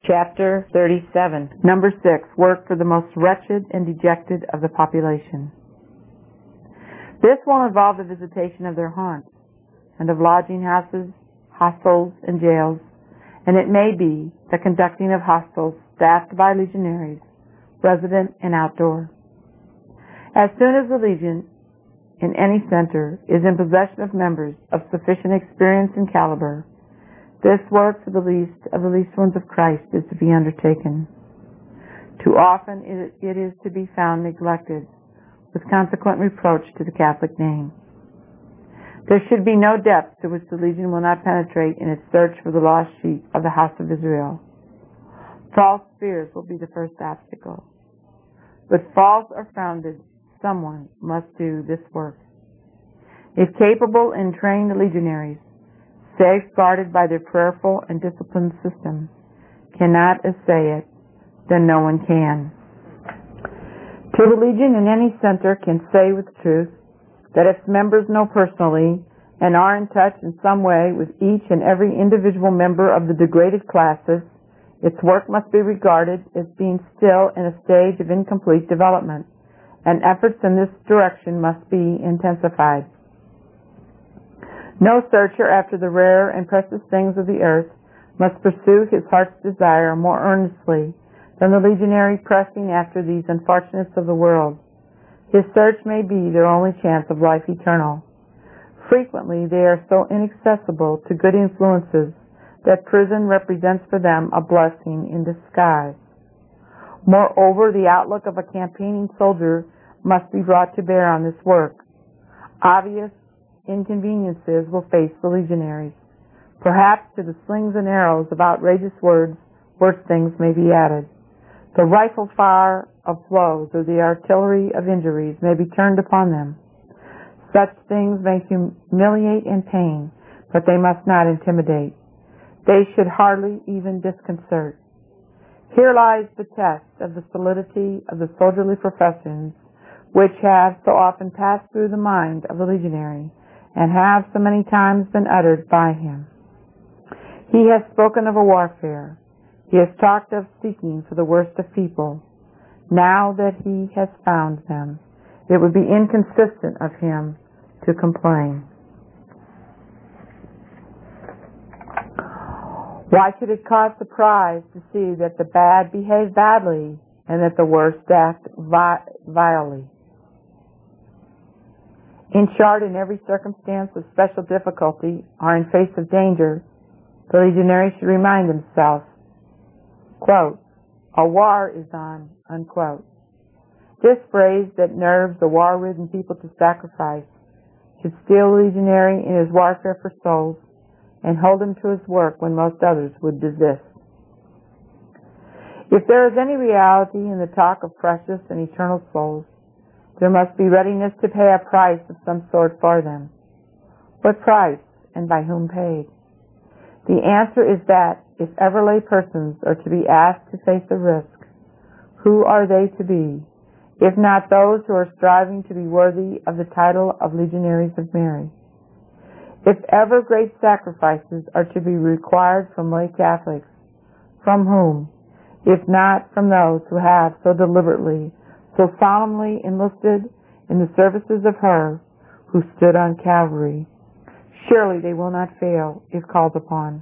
Chapter 37. Number 6. Work for the most wretched and dejected of the population. This will involve the visitation of their haunts, and of lodging houses, hostels, and jails, and it may be the conducting of hostels staffed by legionaries, resident and outdoor. As soon as the legion in any center is in possession of members of sufficient experience and caliber, this work for the least of the least ones of Christ is to be undertaken. Too often it is to be found neglected, with consequent reproach to the Catholic name. There should be no depth to which the Legion will not penetrate in its search for the lost sheep of the house of Israel. False fears will be the first obstacle. But false or founded, someone must do this work. If capable and trained legionaries, safeguarded by their prayerful and disciplined system, cannot essay it, then no one can. To the Legion in any center can say with truth that its members know personally and are in touch in some way with each and every individual member of the degraded classes, its work must be regarded as being still in a stage of incomplete development, and efforts in this direction must be intensified. No searcher after the rare and precious things of the earth must pursue his heart's desire more earnestly than the legionary pressing after these unfortunates of the world. His search may be their only chance of life eternal. Frequently they are so inaccessible to good influences that prison represents for them a blessing in disguise. Moreover, the outlook of a campaigning soldier must be brought to bear on this work. Obvious inconveniences will face the legionaries. Perhaps to the slings and arrows of outrageous words, worse things may be added. The rifle fire of blows or the artillery of injuries may be turned upon them. Such things may humiliate and pain, but they must not intimidate. They should hardly even disconcert. Here lies the test of the solidity of the soldierly professions, which have so often passed through the mind of the legionary, and have so many times been uttered by him. He has spoken of a warfare. He has talked of seeking for the worst of people. Now that he has found them, it would be inconsistent of him to complain. Why should it cause surprise to see that the bad behave badly and that the worst act vilely? In short, in every circumstance of special difficulty or in face of danger, the legionary should remind himself, quote, "A war is on," unquote. This phrase that nerves the war-ridden people to sacrifice should steel the legionary in his warfare for souls and hold him to his work when most others would desist. If there is any reality in the talk of precious and eternal souls, there must be readiness to pay a price of some sort for them. What price, and by whom paid? The answer is that if ever lay persons are to be asked to face a risk, who are they to be, if not those who are striving to be worthy of the title of Legionaries of Mary? If ever great sacrifices are to be required from lay Catholics, from whom, if not from those who have so deliberately, so solemnly enlisted in the services of her who stood on Calvary, surely they will not fail if called upon.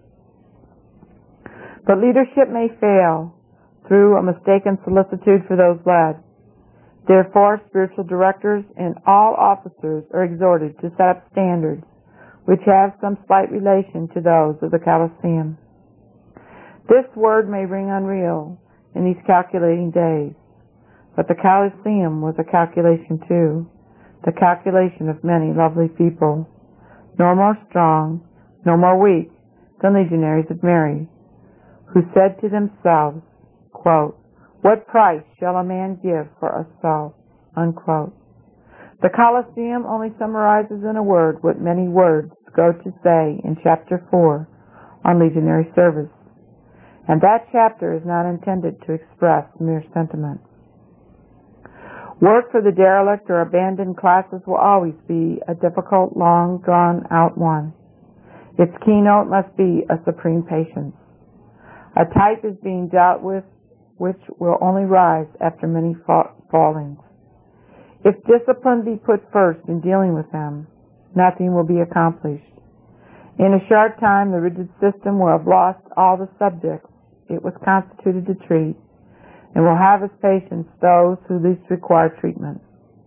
But leadership may fail through a mistaken solicitude for those led. Therefore, spiritual directors and all officers are exhorted to set up standards which have some slight relation to those of the Colosseum. This word may ring unreal in these calculating days, but the Colosseum was a calculation too, the calculation of many lovely people, no more strong, no more weak than legionaries of Mary, who said to themselves, quote, "What price shall a man give for a soul?" unquote. The Colosseum only summarizes in a word what many words go to say in chapter 4 on legionary service, and that chapter is not intended to express mere sentiment. Work for the derelict or abandoned classes will always be a difficult, long, drawn-out one. Its keynote must be a supreme patience. A type is being dealt with which will only rise after many fallings. If discipline be put first in dealing with them, nothing will be accomplished. In a short time, the rigid system will have lost all the subjects it was constituted to treat, and will have as patients those who least require treatment.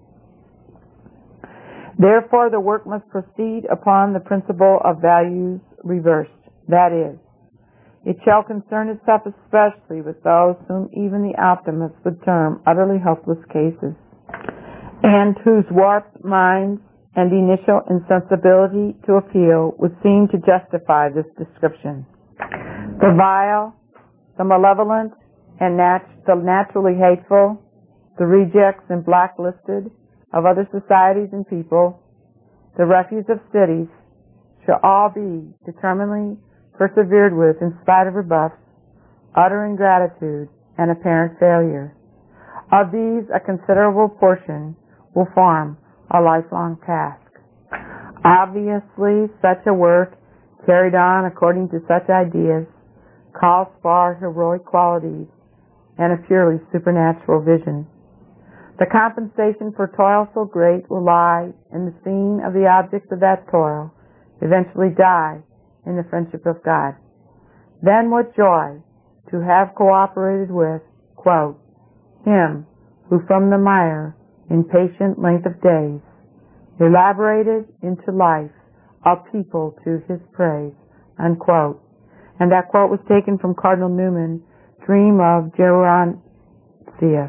Therefore, the work must proceed upon the principle of values reversed. That is, it shall concern itself especially with those whom even the optimists would term utterly hopeless cases, and whose warped minds and initial insensibility to appeal would seem to justify this description. The vile, the malevolent, and the naturally hateful, the rejects and blacklisted of other societies and people, the refuse of cities, shall all be determinedly persevered with in spite of rebuffs, utter ingratitude, and apparent failure. Of these, a considerable portion will form a lifelong task. Obviously, such a work, carried on according to such ideas, calls for heroic qualities and a purely supernatural vision. The compensation for toil so great will lie in the seeing of the objects of that toil eventually die in the friendship of God. Then what joy to have cooperated with, quote, Him who from the mire, in patient length of days, elaborated into life a people to His praise, unquote. And that quote was taken from Cardinal Newman's Dream of Gerontius.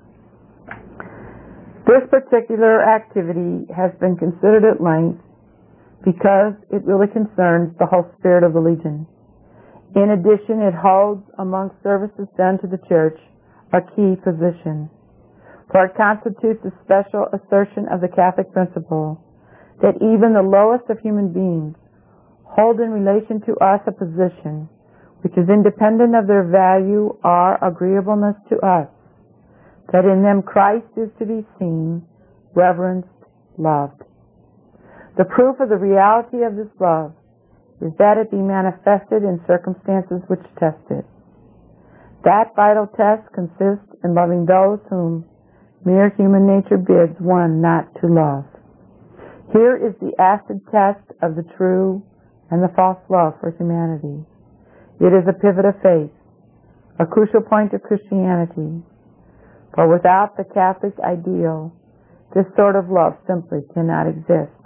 This particular activity has been considered at length because it really concerns the whole spirit of the Legion. In addition, it holds among services done to the Church a key position, for it constitutes a special assertion of the Catholic principle that even the lowest of human beings hold in relation to us a position which is independent of their value or agreeableness to us, that in them Christ is to be seen, reverenced, loved. The proof of the reality of this love is that it be manifested in circumstances which test it. That vital test consists in loving those whom mere human nature bids one not to love. Here is the acid test of the true and the false love for humanity. It is a pivot of faith, a crucial point of Christianity. For without the Catholic ideal, this sort of love simply cannot exist.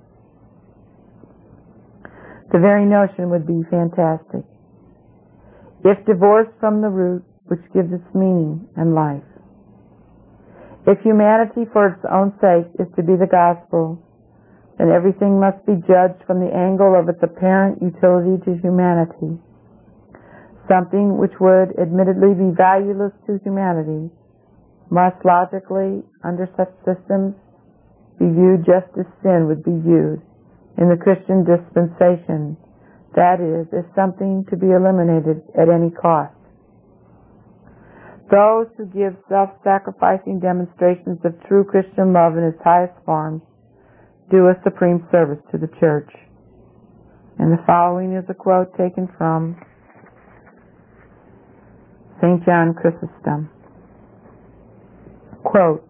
The very notion would be fantastic, if divorced from the root which gives its meaning and life. If humanity for its own sake is to be the gospel, then everything must be judged from the angle of its apparent utility to humanity. Something which would admittedly be valueless to humanity must logically, under such systems, be viewed just as sin would be viewed in the Christian dispensation, that is, as something to be eliminated at any cost. Those who give self-sacrificing demonstrations of true Christian love in its highest forms do a supreme service to the Church. And the following is a quote taken from St. John Chrysostom. Quote,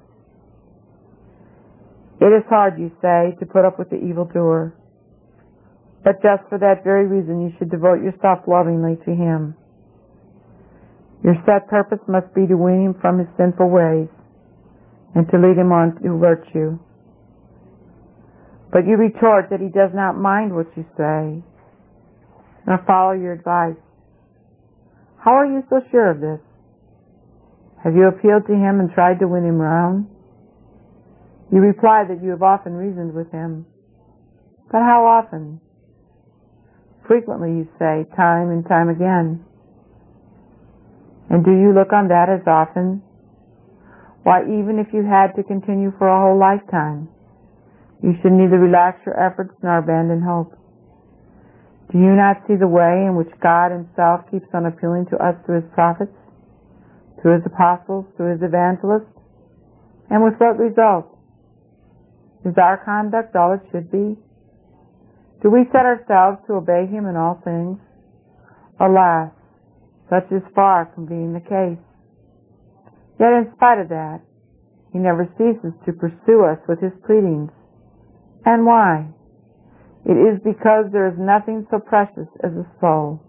It is hard, you say, to put up with the evildoer, but just for that very reason you should devote yourself lovingly to him. Your set purpose must be to wean him from his sinful ways and to lead him on to virtue. But you retort that he does not mind what you say, nor follow your advice. How are you so sure of this? Have you appealed to him and tried to win him round? You reply that you have often reasoned with him. But how often? Frequently, you say, time and time again. And do you look on that as often? Why, even if you had to continue for a whole lifetime, you should neither relax your efforts nor abandon hope. Do you not see the way in which God Himself keeps on appealing to us through His prophets, through His apostles, through His evangelists? And with what result? Is our conduct all it should be? Do we set ourselves to obey Him in all things? Alas, such is far from being the case. Yet in spite of that, he never ceases to pursue us with his pleadings. And why? It is because there is nothing so precious as a soul.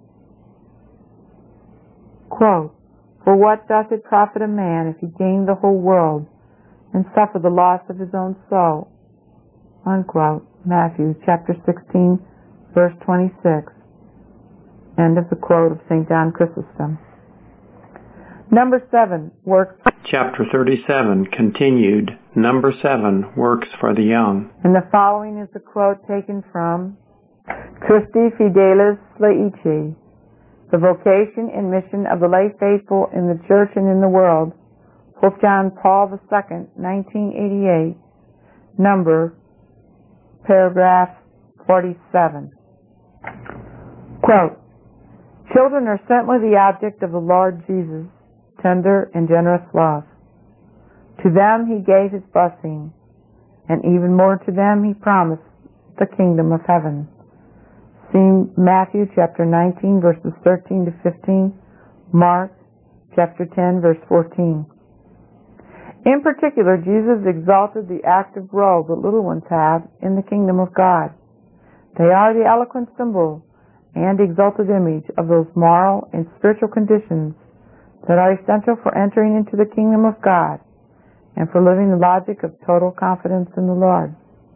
Quote, "For what doth it profit a man if he gain the whole world and suffer the loss of his own soul?" Unquote. Matthew chapter 16, verse 26. End of the quote of St. John Chrysostom. Number 7, works. Chapter 37, continued. Number 7, works for the young. And the following is a quote taken from Christi Fidelis Laici, The Vocation and Mission of the Lay Faithful in the Church and in the World, Pope John Paul II, 1988, number, paragraph 47. Quote, "Children are certainly the object of the Lord Jesus' tender and generous love. To them he gave his blessing, and even more to them he promised the kingdom of heaven." See Matthew chapter 19, verses 13 to 15, Mark chapter 10, verse 14. In particular, Jesus exalted the active role that little ones have in the kingdom of God. They are the eloquent symbol and exalted image of those moral and spiritual conditions that are essential for entering into the kingdom of God and for living the logic of total confidence in the Lord.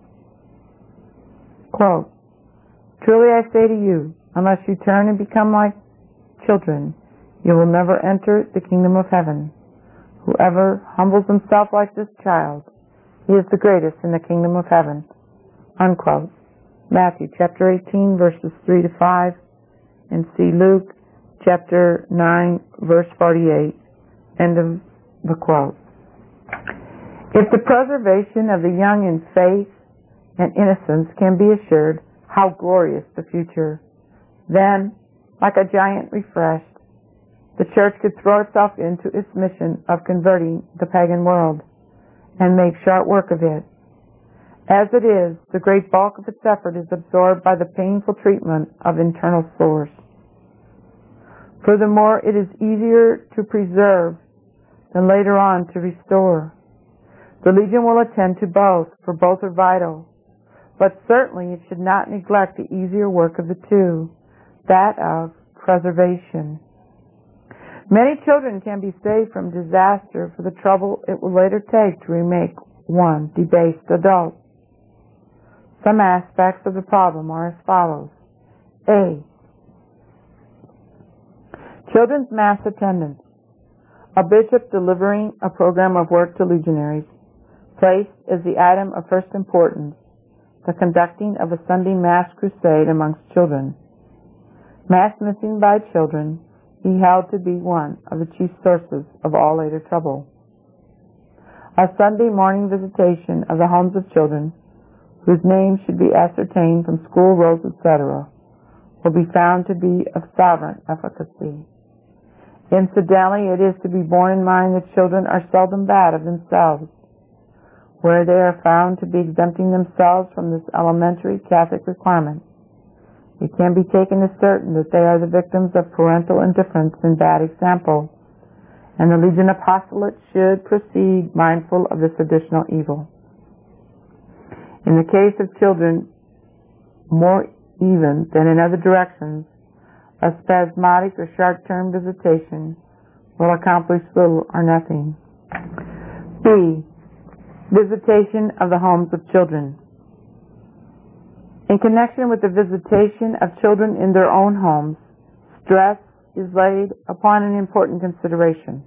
Quote, "Truly I say to you, unless you turn and become like children, you will never enter the kingdom of heaven. Whoever humbles himself like this child, he is the greatest in the kingdom of heaven." Unquote. Matthew chapter 18, verses 3 to 5, and see Luke chapter 9, verse 48. End of the quote. If the preservation of the young in faith and innocence can be assured, how glorious the future. Then, like a giant refreshed, the Church could throw itself into its mission of converting the pagan world and make short work of it. As it is, the great bulk of its effort is absorbed by the painful treatment of internal sores. Furthermore, it is easier to preserve than later on to restore. The Legion will attend to both, for both are vital. But certainly it should not neglect the easier work of the two, that of preservation. Many children can be saved from disaster for the trouble it will later take to remake one debased adult. Some aspects of the problem are as follows. A. Children's mass attendance. A bishop delivering a program of work to legionaries placed as the item of first importance the conducting of a Sunday Mass crusade amongst children. Mass missing by children he held to be one of the chief sources of all later trouble. A Sunday morning visitation of the homes of children, whose names should be ascertained from school rolls, etc., will be found to be of sovereign efficacy. Incidentally, it is to be borne in mind that children are seldom bad of themselves. Where they are found to be exempting themselves from this elementary Catholic requirement, it can be taken as certain that they are the victims of parental indifference and bad example, and the Legion Apostolate should proceed mindful of this additional evil. In the case of children, more even than in other directions, a spasmodic or short-term visitation will accomplish little or nothing. B. Visitation of the homes of children. In connection with the visitation of children in their own homes, stress is laid upon an important consideration.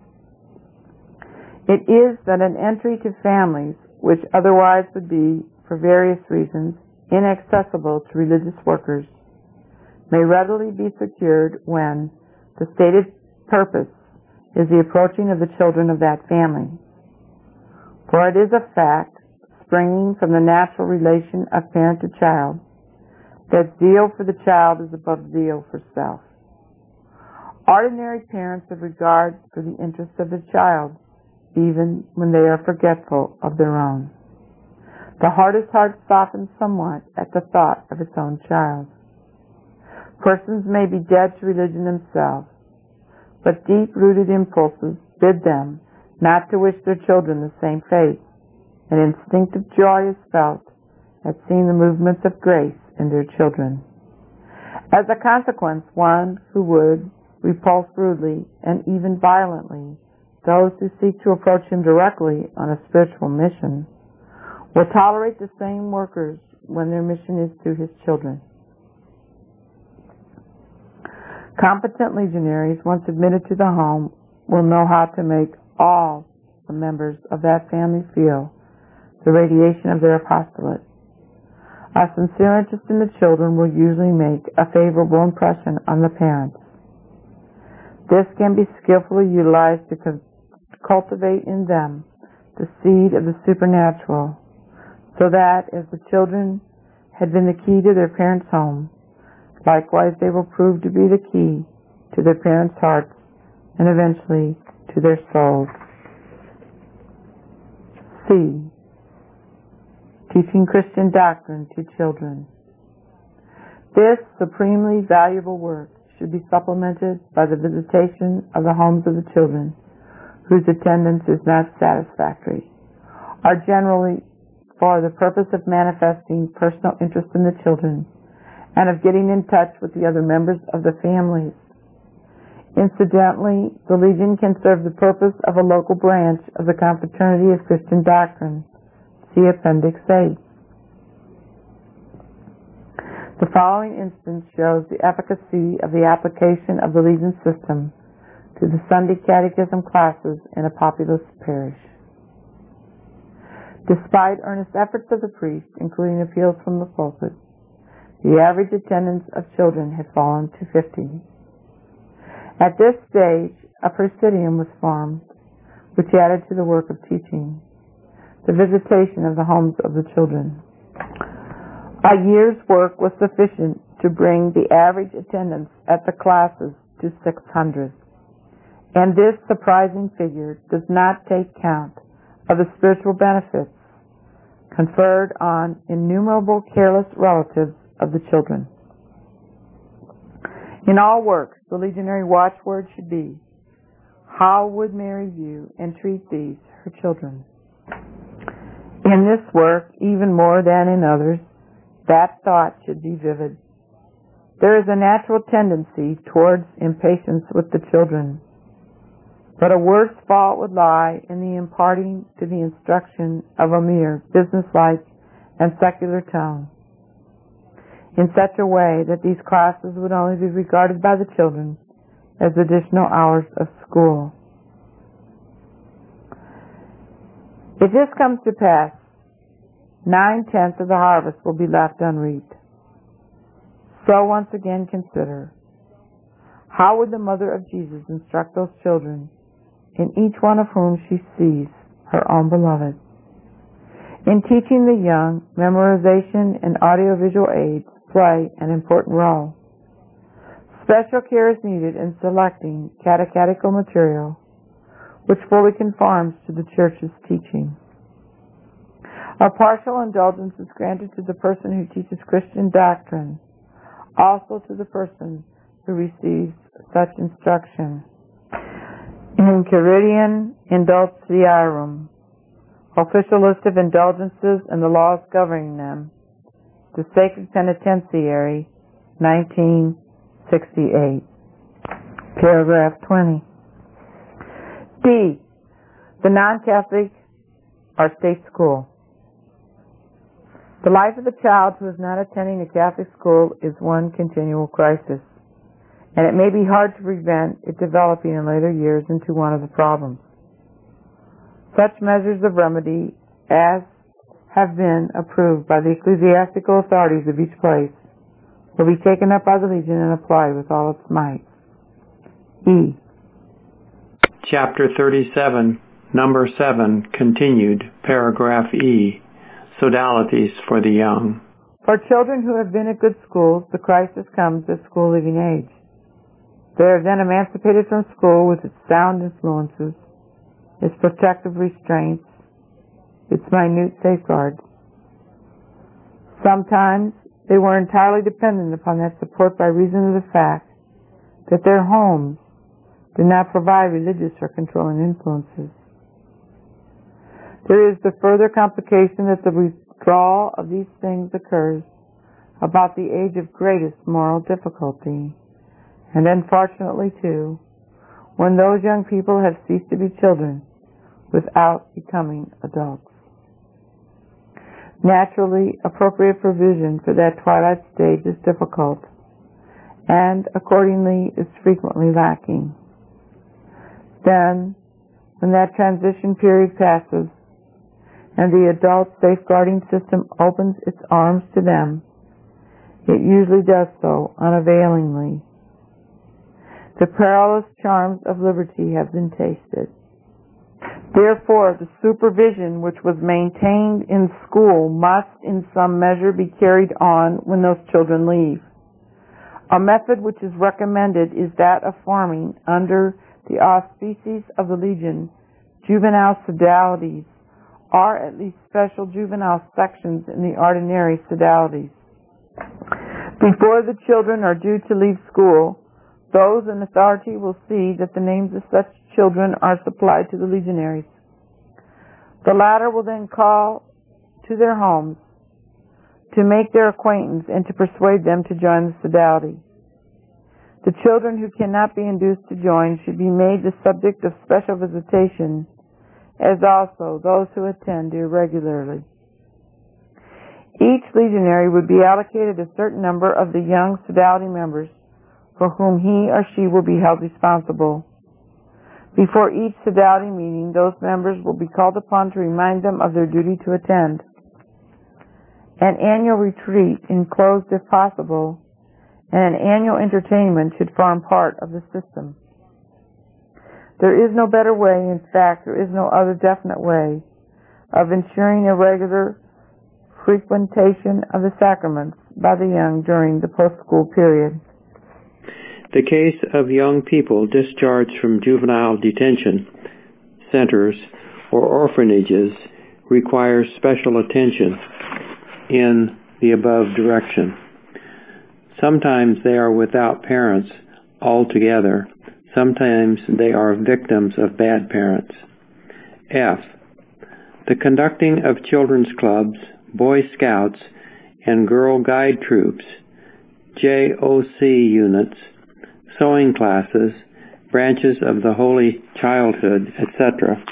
It is that an entry to families which otherwise would be, for various reasons, inaccessible to religious workers may readily be secured when the stated purpose is the approaching of the children of that family. For it is a fact, springing from the natural relation of parent to child, that zeal for the child is above zeal for self. Ordinary parents have regard for the interests of their child, even when they are forgetful of their own. The hardest heart softens somewhat at the thought of its own child. Persons may be dead to religion themselves, but deep-rooted impulses bid them not to wish their children the same fate. An instinctive joy is felt at seeing the movements of grace in their children. As a consequence, one who would repulse rudely and even violently those who seek to approach him directly on a spiritual mission will tolerate the same workers when their mission is to his children. Competent legionaries, once admitted to the home, will know how to make all the members of that family feel the radiation of their apostolate. A sincere interest in the children will usually make a favorable impression on the parents. This can be skillfully utilized to cultivate in them the seed of the supernatural, so that as the children had been the key to their parents' home, likewise they will prove to be the key to their parents' hearts and eventually to their souls. C. Teaching Christian doctrine to children. This supremely valuable work should be supplemented by the visitation of the homes of the children whose attendance is not satisfactory, are generally for the purpose of manifesting personal interest in the children and of getting in touch with the other members of the families. Incidentally, the Legion can serve the purpose of a local branch of the Confraternity of Christian Doctrine. See Appendix A. The following instance shows the efficacy of the application of the Legion system to the Sunday Catechism classes in a populous parish. Despite earnest efforts of the priest, including appeals from the pulpit, the average attendance of children had fallen to 50. At this stage, a presidium was formed, which added to the work of teaching the visitation of the homes of the children. A year's work was sufficient to bring the average attendance at the classes to 600. And this surprising figure does not take count of the spiritual benefits conferred on innumerable careless relatives of the children. In all works, the legionary watchword should be, how would Mary view and treat these, her children? In this work, even more than in others, that thought should be vivid. There is a natural tendency towards impatience with the children, but a worse fault would lie in the imparting to the instruction of a mere businesslike and secular tone, in such a way that these classes would only be regarded by the children as additional hours of school. If this comes to pass, 9/10 of the harvest will be left unreaped. So once again consider, how would the mother of Jesus instruct those children, in each one of whom she sees her own beloved? In teaching the young, memorization and audiovisual aids play an important role. Special care is needed in selecting catechetical material which fully conforms to the Church's teaching. A partial indulgence is granted to the person who teaches Christian doctrine, also to the person who receives such instruction. In Quiridian Indultiarum, official list of indulgences and the laws governing them, the Sacred Penitentiary, 1968. Paragraph 20. D. The non-Catholic or state school. The life of the child who is not attending a Catholic school is one continual crisis, and it may be hard to prevent it developing in later years into one of the problems. Such measures of remedy as have been approved by the ecclesiastical authorities of each place will be taken up by the Legion and applied with all its might. E. Chapter 37, Number 7, continued, paragraph E, Sodalities for the young. For children who have been at good schools, the crisis comes at school-leaving age. They are then emancipated from school with its sound influences, its protective restraints, its minute safeguards. Sometimes They were entirely dependent upon that support by reason of the fact that their homes did not provide religious or controlling influences. There is the further complication that the withdrawal of these things occurs about the age of greatest moral difficulty, and unfortunately too, when those young people have ceased to be children without becoming adults. Naturally, appropriate provision for that twilight stage is difficult, and accordingly is frequently lacking. Then, when that transition period passes, and the adult safeguarding system opens its arms to them, it usually does so unavailingly. The perilous charms of liberty have been tasted. Therefore, the supervision which was maintained in school must in some measure be carried on when those children leave. A method which is recommended is that of forming, under the auspices of the Legion, juvenile sodalities, or at least special juvenile sections in the ordinary sodalities. Before the children are due to leave school, those in authority will see that the names of such children are supplied to the legionaries. The latter will then call to their homes to make their acquaintance and to persuade them to join the sodality. The children who cannot be induced to join should be made the subject of special visitation, as also those who attend irregularly. Each legionary would be allocated a certain number of the young sodality members for whom he or she will be held responsible. Before each sodality meeting, those members will be called upon to remind them of their duty to attend. An annual retreat, enclosed if possible, and an annual entertainment should form part of the system. There is no better way, in fact, there is no other definite way of ensuring a regular frequentation of the sacraments by the young during the post-school period. The case of young people discharged from juvenile detention centers or orphanages requires special attention in the above direction. Sometimes they are without parents altogether. Sometimes they are victims of bad parents. F. The conducting of children's clubs, Boy Scouts, and Girl Guide troops, JOC units, sewing classes, branches of the Holy Childhood, etc.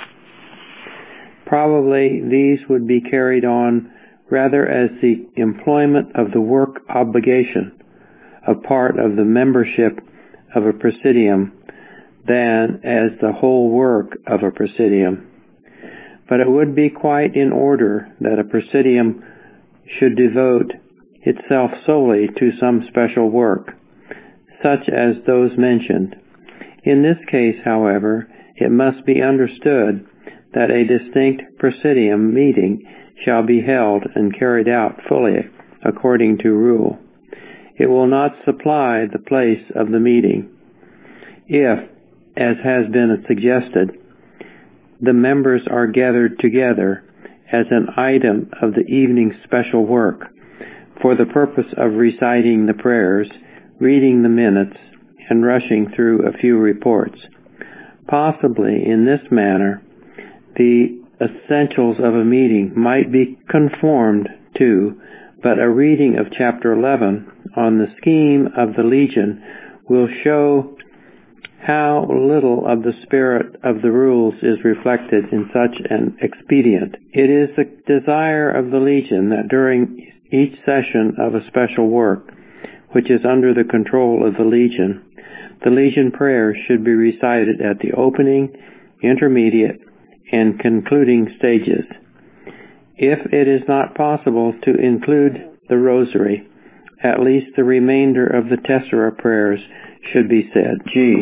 Probably these would be carried on rather as the employment of the work obligation, a part of the membership of a presidium, than as the whole work of a presidium. But it would be quite in order that a presidium should devote itself solely to some special work, such as those mentioned. In this case, however, it must be understood that a distinct presidium meeting shall be held and carried out fully according to rule. It will not supply the place of the meeting. If, as has been suggested, the members are gathered together as an item of the evening's special work for the purpose of reciting the prayers, reading the minutes, and rushing through a few reports. Possibly in this manner, the essentials of a meeting might be conformed to, but a reading of chapter 11 on the scheme of the Legion will show how little of the spirit of the rules is reflected in such an expedient. It is the desire of the Legion that during each session of a special work, which is under the control of the Legion prayer should be recited at the opening, intermediate, and concluding stages. If it is not possible to include the rosary, at least the remainder of the Tessera prayers should be said. G.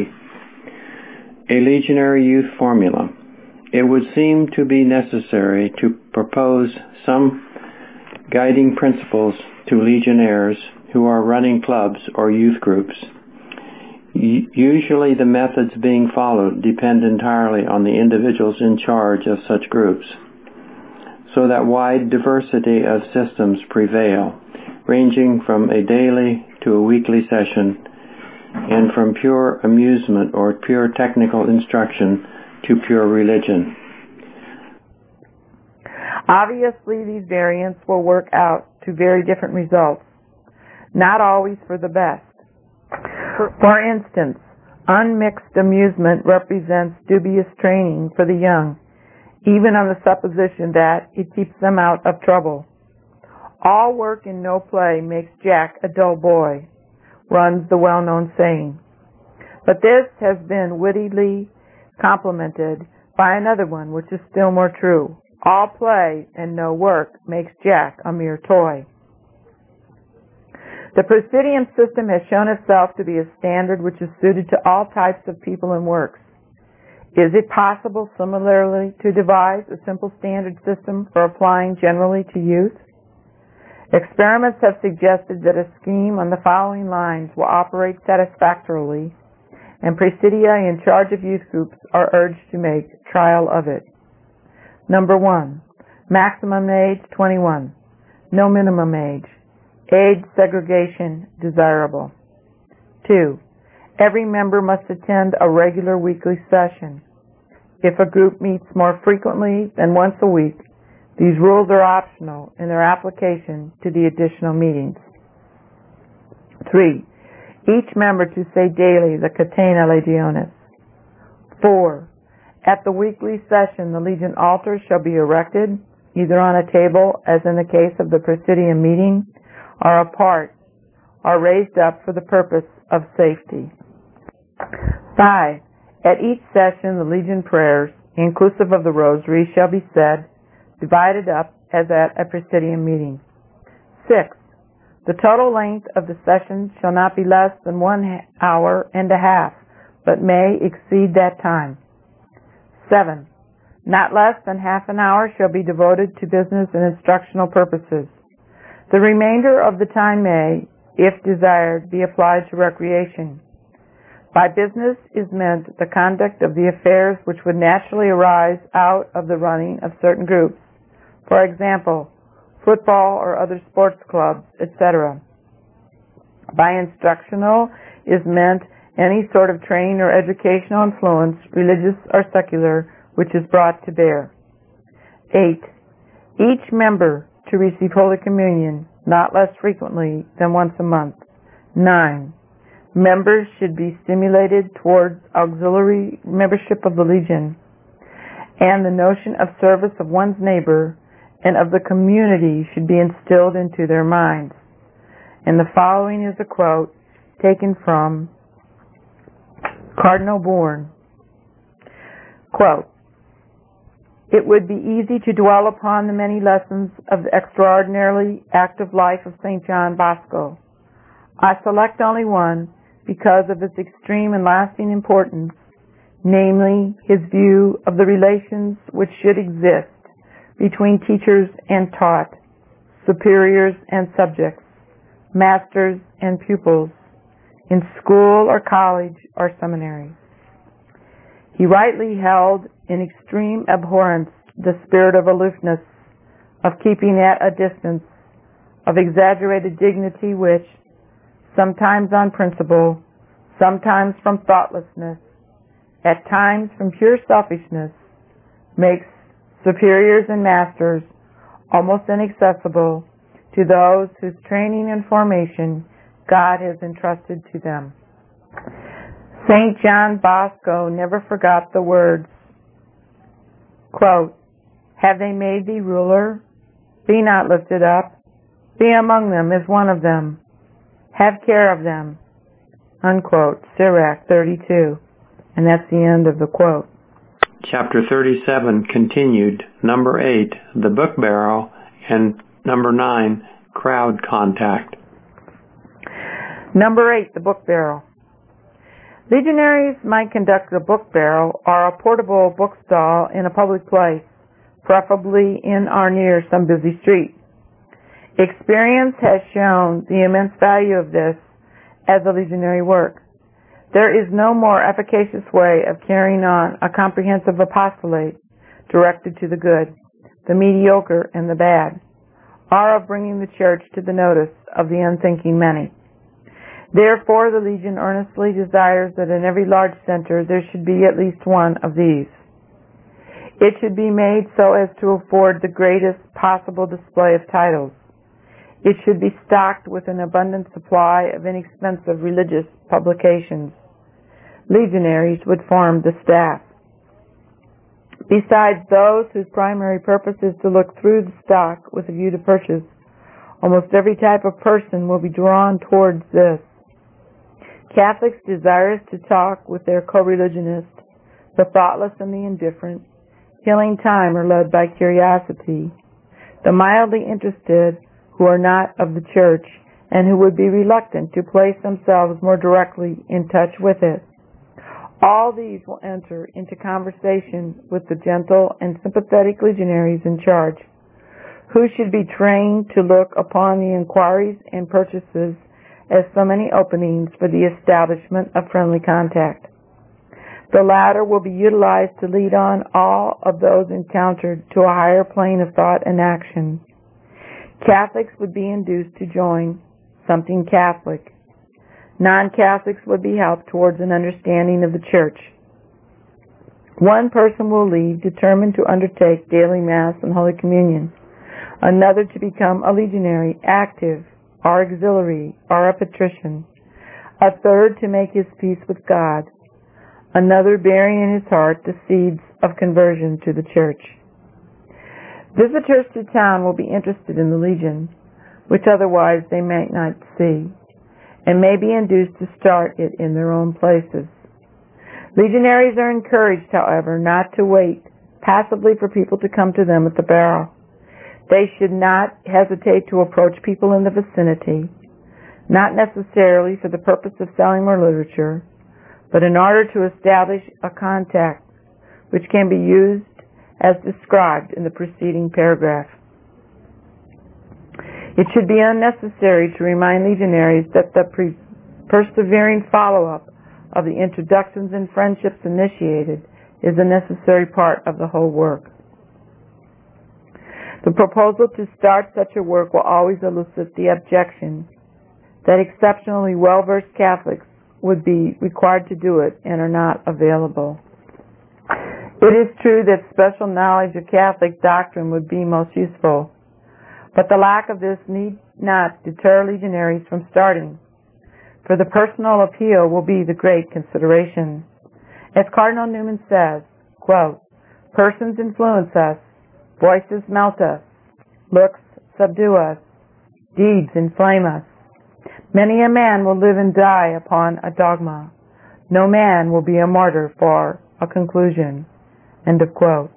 A Legionary Youth Formula. It would seem to be necessary to propose some guiding principles to legionnaires who are running clubs or youth groups. Usually the methods being followed depend entirely on the individuals in charge of such groups, so that wide diversity of systems prevail. ranging from a daily to a weekly session, and from pure amusement or pure technical instruction to pure religion. Obviously, these variants will work out to very different results, not always for the best. For instance, unmixed amusement represents dubious training for the young, even on the supposition that it keeps them out of trouble. All work and no play makes Jack a dull boy, runs the well-known saying. But this has been wittily complemented by another one, which is still more true. All play and no work makes Jack a mere toy. The Presidium system has shown itself to be a standard which is suited to all types of people and works. Is it possible similarly to devise a simple standard system for applying generally to youth? Experiments have suggested that a scheme on the following lines will operate satisfactorily, and Presidia in charge of youth groups are urged to make trial of it. Number 1, maximum age 21, no minimum age. Age segregation desirable. 2, every member must attend a regular weekly session. If a group meets more frequently than once a week, these rules are optional in their application to the additional meetings. 3, each member to say daily the Catena Legionis. 4, at the weekly session the Legion altar shall be erected, either on a table, as in the case of the Presidium meeting, or apart, or raised up for the purpose of safety. 5, at each session the Legion prayers, inclusive of the Rosary, shall be said, divided up as at a Presidium meeting. 6, the total length of the sessions shall not be less than 1 hour and a half, but may exceed that time. 7, not less than half an hour shall be devoted to business and instructional purposes. The remainder of the time may, if desired, be applied to recreation. By business is meant the conduct of the affairs which would naturally arise out of the running of certain groups, for example, football or other sports clubs, etc. By instructional is meant any sort of training or educational influence, religious or secular, which is brought to bear. 8, each member to receive Holy Communion not less frequently than once a month. 9, members should be stimulated towards auxiliary membership of the Legion, and the notion of service of one's neighbor and of the community should be instilled into their minds. And the following is a quote taken from Cardinal Bourne. Quote, it would be easy to dwell upon the many lessons of the extraordinarily active life of St. John Bosco. I select only one because of its extreme and lasting importance, namely his view of the relations which should exist between teachers and taught, superiors and subjects, masters and pupils, in school or college or seminary. He rightly held in extreme abhorrence the spirit of aloofness, of keeping at a distance, of exaggerated dignity which, sometimes on principle, sometimes from thoughtlessness, at times from pure selfishness, makes superiors and masters almost inaccessible to those whose training and formation God has entrusted to them. St. John Bosco never forgot the words, quote, have they made thee ruler? Be not lifted up. Be among them as one of them. Have care of them. Unquote. Sirach 32. And that's the end of the quote. Chapter 37 continued. Number 8, the book barrel, and number 9, crowd contact. Number 8, the book barrel. Legionaries might conduct a book barrel or a portable bookstall in a public place, preferably in or near some busy street. Experience has shown the immense value of this as a legionary work. There is no more efficacious way of carrying on a comprehensive apostolate directed to the good, the mediocre, and the bad, are of bringing the church to the notice of the unthinking many. Therefore, the Legion earnestly desires that in every large center there should be at least one of these. It should be made so as to afford the greatest possible display of titles. It should be stocked with an abundant supply of inexpensive religious publications. Legionaries would form the staff. Besides those whose primary purpose is to look through the stock with a view to purchase, almost every type of person will be drawn towards this. Catholics desirous to talk with their co-religionists, the thoughtless and the indifferent, killing time are led by curiosity. The mildly interested who are not of the church and who would be reluctant to place themselves more directly in touch with it. All these will enter into conversation with the gentle and sympathetic legionaries in charge, who should be trained to look upon the inquiries and purchases as so many openings for the establishment of friendly contact. The latter will be utilized to lead on all of those encountered to a higher plane of thought and action. Catholics would be induced to join something Catholic. Non-Catholics would be helped towards an understanding of the Church. One person will leave determined to undertake daily Mass and Holy Communion. Another to become a legionary, active, or auxiliary, or a patrician. A third to make his peace with God. Another bearing in his heart the seeds of conversion to the Church. Visitors to town will be interested in the Legion, which otherwise they might not see, and may be induced to start it in their own places. Legionaries are encouraged, however, not to wait passively for people to come to them at the barrel. They should not hesitate to approach people in the vicinity, not necessarily for the purpose of selling more literature, but in order to establish a contact which can be used as described in the preceding paragraph. It should be unnecessary to remind legionaries that the persevering follow-up of the introductions and friendships initiated is a necessary part of the whole work. The proposal to start such a work will always elicit the objection that exceptionally well-versed Catholics would be required to do it and are not available. It is true that special knowledge of Catholic doctrine would be most useful, but the lack of this need not deter legionaries from starting, for the personal appeal will be the great consideration. As Cardinal Newman says, quote, "Persons influence us, voices melt us, looks subdue us, deeds inflame us. Many a man will live and die upon a dogma. No man will be a martyr for a conclusion." End of quote.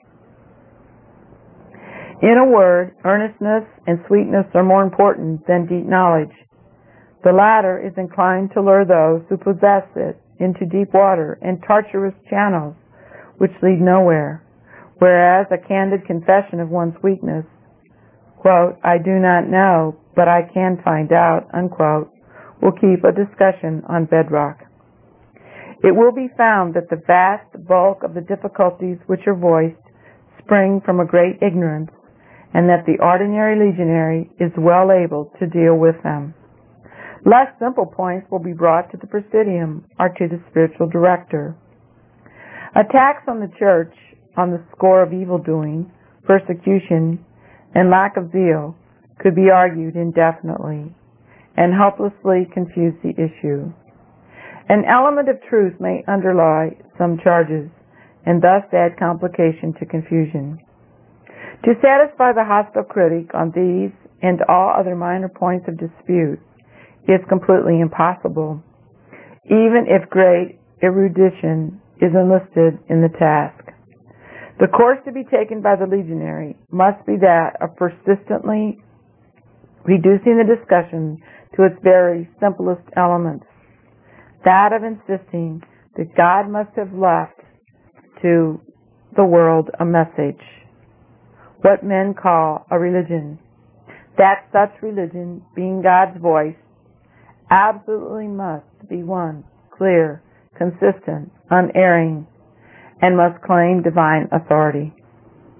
In a word, earnestness and sweetness are more important than deep knowledge. The latter is inclined to lure those who possess it into deep water and tortuous channels which lead nowhere, whereas a candid confession of one's weakness, quote, "I do not know, but I can find out," unquote, will keep a discussion on bedrock. It will be found that the vast bulk of the difficulties which are voiced spring from a great ignorance, and that the ordinary legionary is well able to deal with them. Less simple points will be brought to the presidium or to the spiritual director. Attacks on the Church on the score of evil-doing, persecution, and lack of zeal could be argued indefinitely and hopelessly confuse the issue. An element of truth may underlie some charges and thus add complication to confusion. To satisfy the hostile critic on these and all other minor points of dispute is completely impossible, even if great erudition is enlisted in the task. The course to be taken by the legionary must be that of persistently reducing the discussion to its very simplest elements, that of insisting that God must have left to the world a message, what men call a religion, that such religion, being God's voice, absolutely must be one, clear, consistent, unerring, and must claim divine authority.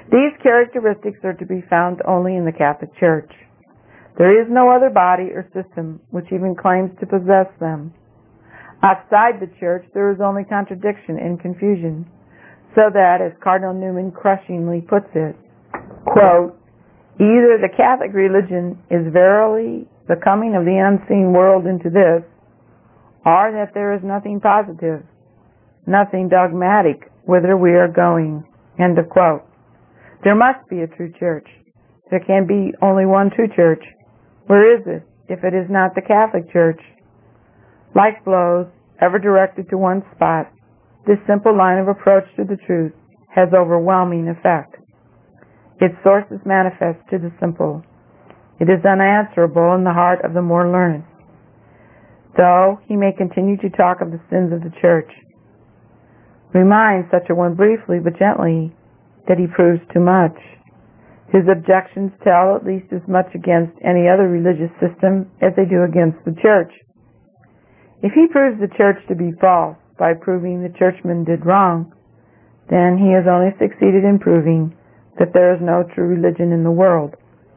These characteristics are to be found only in the Catholic Church. There is no other body or system which even claims to possess them. Outside the Church, there is only contradiction and confusion, so that, as Cardinal Newman crushingly puts it, quote, either the Catholic religion is verily the coming of the unseen world into this, or that there is nothing positive, nothing dogmatic whither we are going, end of quote. There must be a true church. There can be only one true church. Where is it, if it is not the Catholic Church? Like blows, ever directed to one spot, this simple line of approach to the truth has overwhelming effect. Its source is manifest to the simple. It is unanswerable in the heart of the more learned, though he may continue to talk of the sins of the Church. Remind such a one briefly but gently that he proves too much. His objections tell at least as much against any other religious system as they do against the Church. If he proves the Church to be false by proving the churchmen did wrong, then he has only succeeded in proving that there is no true religion in the world.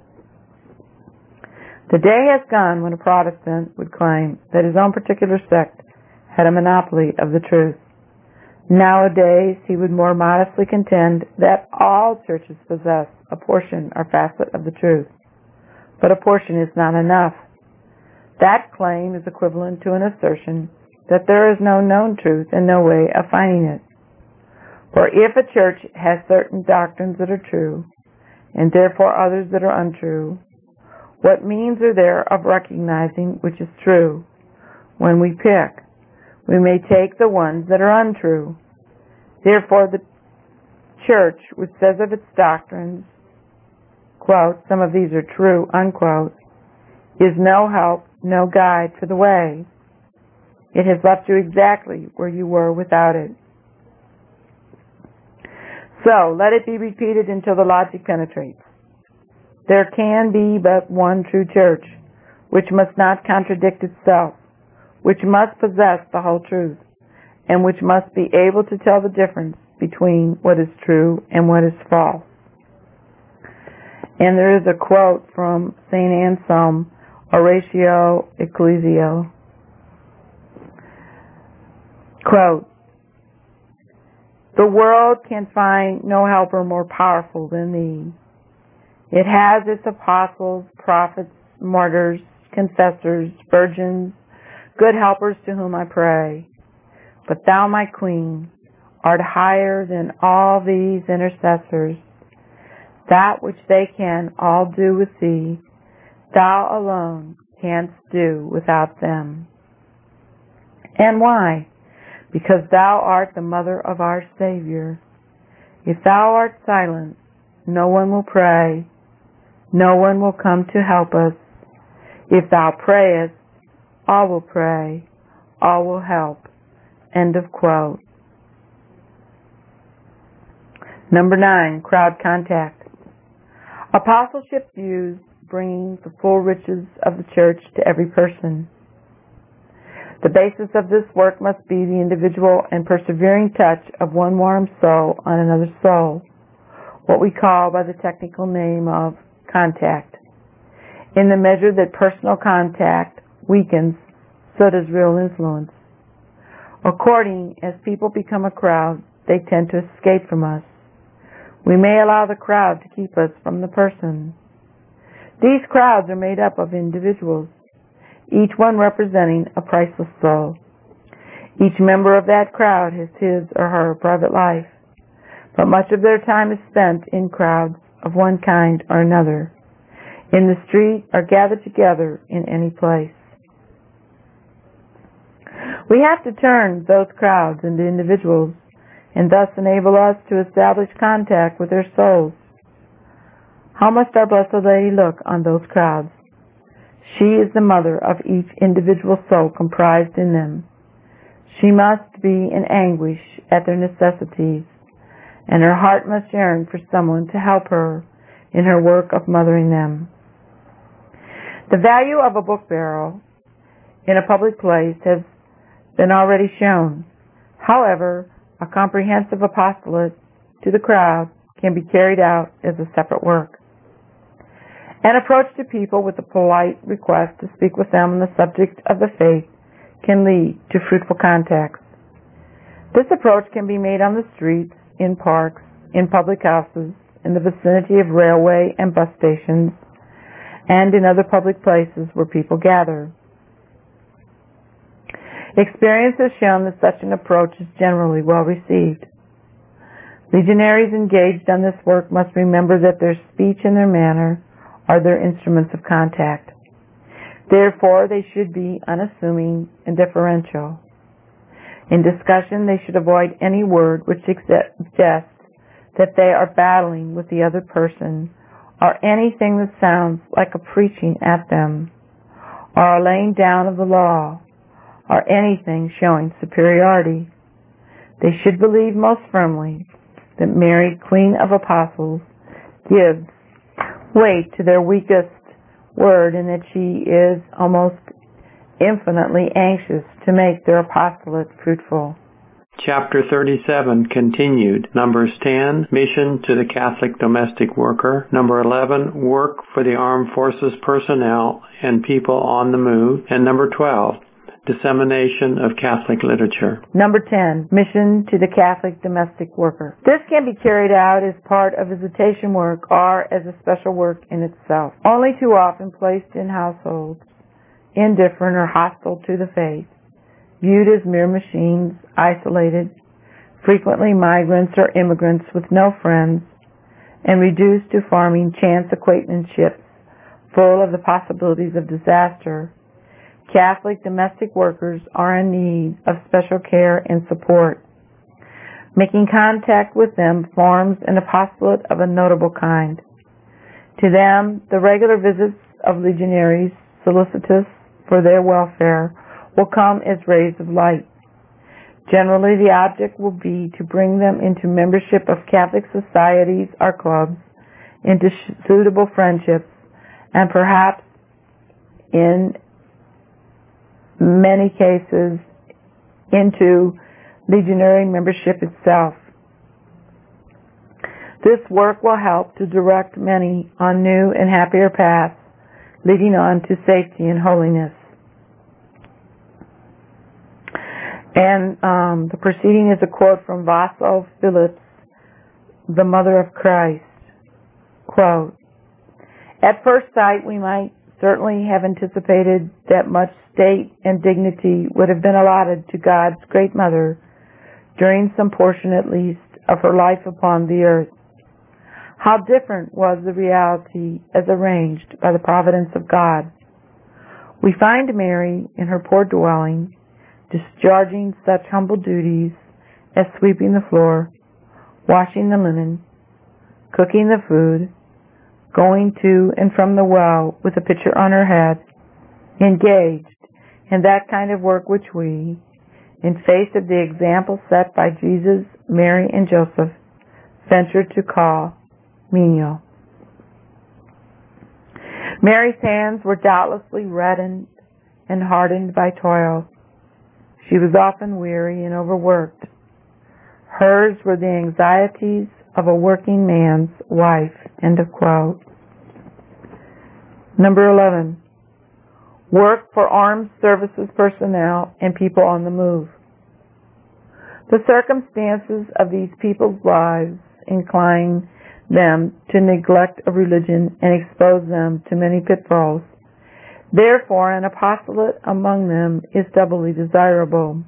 The day has gone when a Protestant would claim that his own particular sect had a monopoly of the truth. Nowadays, he would more modestly contend that all churches possess a portion or facet of the truth. But a portion is not enough. That claim is equivalent to an assertion that there is no known truth and no way of finding it. For if a church has certain doctrines that are true, and therefore others that are untrue, what means are there of recognizing which is true? When we pick, we may take the ones that are untrue. Therefore, the Church, which says of its doctrines, quote, some of these are true, unquote, is no help, no guide for the way. It has left you exactly where you were without it. So, let it be repeated until the logic penetrates. There can be but one true church, which must not contradict itself, which must possess the whole truth, and which must be able to tell the difference between what is true and what is false. And there is a quote from St. Anselm, Oratio Ecclesiae. Quote, the world can find no helper more powerful than thee. It has its apostles, prophets, martyrs, confessors, virgins, good helpers to whom I pray. But thou, my Queen, art higher than all these intercessors. That which they can all do with thee, thou alone canst do without them. And why? Because thou art the mother of our Savior. If thou art silent, no one will pray, no one will come to help us. If thou prayest, all will pray, all will help. End of quote. Number 9, crowd contact. Apostleship views bringing the full riches of the Church to every person. The basis of this work must be the individual and persevering touch of one warm soul on another soul, what we call by the technical name of contact. In the measure that personal contact weakens, so does real influence. According as people become a crowd, they tend to escape from us. We may allow the crowd to keep us from the person. These crowds are made up of individuals, each one representing a priceless soul. Each member of that crowd has his or her private life, but much of their time is spent in crowds of one kind or another, in the street or gathered together in any place. We have to turn those crowds into individuals and thus enable us to establish contact with their souls. How must our Blessed Lady look on those crowds? She is the mother of each individual soul comprised in them. She must be in anguish at their necessities, and her heart must yearn for someone to help her in her work of mothering them. The value of a book barrel in a public place has been already shown. However, a comprehensive apostolate to the crowd can be carried out as a separate work. An approach to people with a polite request to speak with them on the subject of the faith can lead to fruitful contacts. This approach can be made on the streets, in parks, in public houses, in the vicinity of railway and bus stations, and in other public places where people gather. Experience has shown that such an approach is generally well received. Legionaries engaged on this work must remember that their speech and their manner are their instruments of contact. Therefore, they should be unassuming and deferential. In discussion, they should avoid any word which suggests that they are battling with the other person, or anything that sounds like a preaching at them, or a laying down of the law, or anything showing superiority. They should believe most firmly that Mary, Queen of Apostles, gives weight to their weakest word, and that she is almost infinitely anxious to make their apostolate fruitful. Chapter 37 continued. Numbers 10, Mission to the Catholic Domestic Worker. Number 11, Work for the Armed Forces Personnel and People on the Move. And number 12, Dissemination of Catholic Literature. Number 10, Mission to the Catholic Domestic Worker. This can be carried out as part of visitation work or as a special work in itself. Only too often placed in households indifferent or hostile to the faith, viewed as mere machines, isolated, frequently migrants or immigrants with no friends, and reduced to farming chance acquaintanceships full of the possibilities of disaster. Catholic domestic workers are in need of special care and support. Making contact with them forms an apostolate of a notable kind. To them, the regular visits of legionaries, solicitous for their welfare, will come as rays of light. Generally, the object will be to bring them into membership of Catholic societies or clubs, into suitable friendships, and perhaps, in many cases, into legionary membership itself. This work will help to direct many on new and happier paths, leading on to safety and holiness. And the preceding is a quote from Vaso Phillips, the Mother of Christ. Quote, "At first sight, we might certainly have anticipated that much state and dignity would have been allotted to God's great Mother during some portion at least of her life upon the earth. How different was the reality as arranged by the providence of God. We find Mary in her poor dwelling, discharging such humble duties as sweeping the floor, washing the linen, cooking the food, going to and from the well with a pitcher on her head, engaged in that kind of work which we, in face of the example set by Jesus, Mary, and Joseph, venture to call menial." Mary's hands were doubtlessly reddened and hardened by toil. She was often weary and overworked. Hers were the anxieties of a working man's wife. End of quote. Number 11, Work for Armed Services Personnel and People on the Move. The circumstances of these people's lives incline them to neglect of religion and expose them to many pitfalls. Therefore, an apostolate among them is doubly desirable.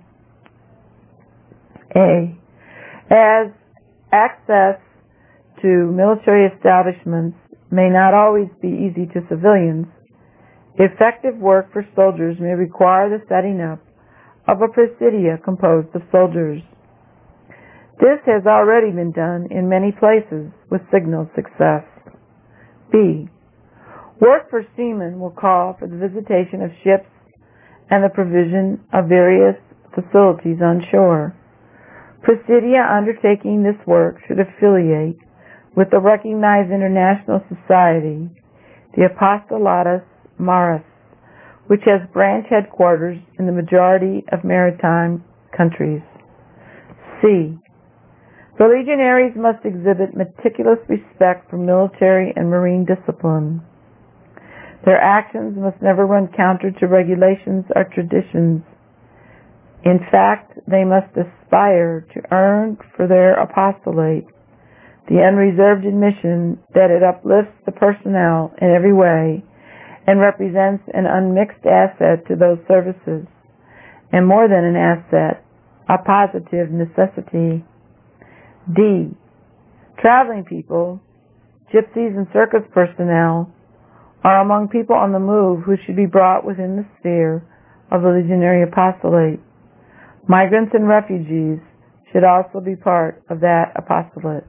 A. As access to military establishments may not always be easy to civilians, effective work for soldiers may require the setting up of a presidia composed of soldiers. This has already been done in many places with signal success. B. Work for seamen will call for the visitation of ships and the provision of various facilities on shore. Presidia undertaking this work should affiliate with the recognized international society, the Apostolatus Maris, which has branch headquarters in the majority of maritime countries. C. The legionaries must exhibit meticulous respect for military and marine discipline. Their actions must never run counter to regulations or traditions. In fact, they must aspire to earn for their apostolate the unreserved admission that it uplifts the personnel in every way and represents an unmixed asset to those services, and more than an asset, a positive necessity. D. Traveling people, gypsies and circus personnel, are among people on the move who should be brought within the sphere of the legionary apostolate. Migrants and refugees should also be part of that apostolate.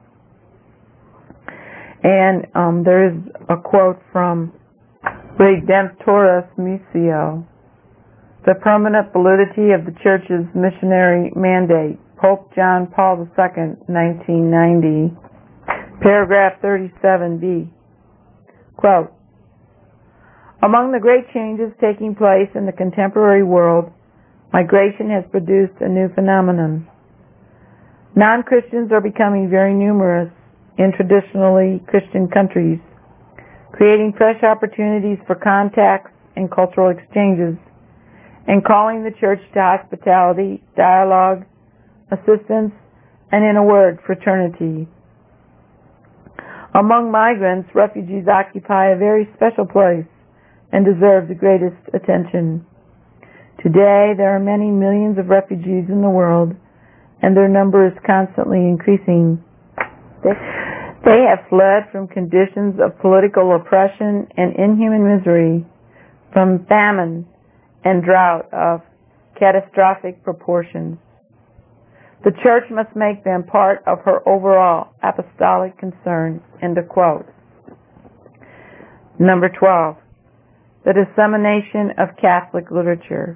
And there is a quote from Redemptoris Missio. The permanent validity of the Church's missionary mandate, Pope John Paul II, 1990, paragraph 37b. Quote, among the great changes taking place in the contemporary world, migration has produced a new phenomenon. Non-Christians are becoming very numerous in traditionally Christian countries, creating fresh opportunities for contacts and cultural exchanges, and calling the church to hospitality, dialogue, assistance, and in a word, fraternity. Among migrants, refugees occupy a very special place and deserve the greatest attention. Today, there are many millions of refugees in the world, and their number is constantly increasing. They have fled from conditions of political oppression and inhuman misery, from famine and drought of catastrophic proportions. The church must make them part of her overall apostolic concern. End of quote. Number 12. The dissemination of Catholic literature.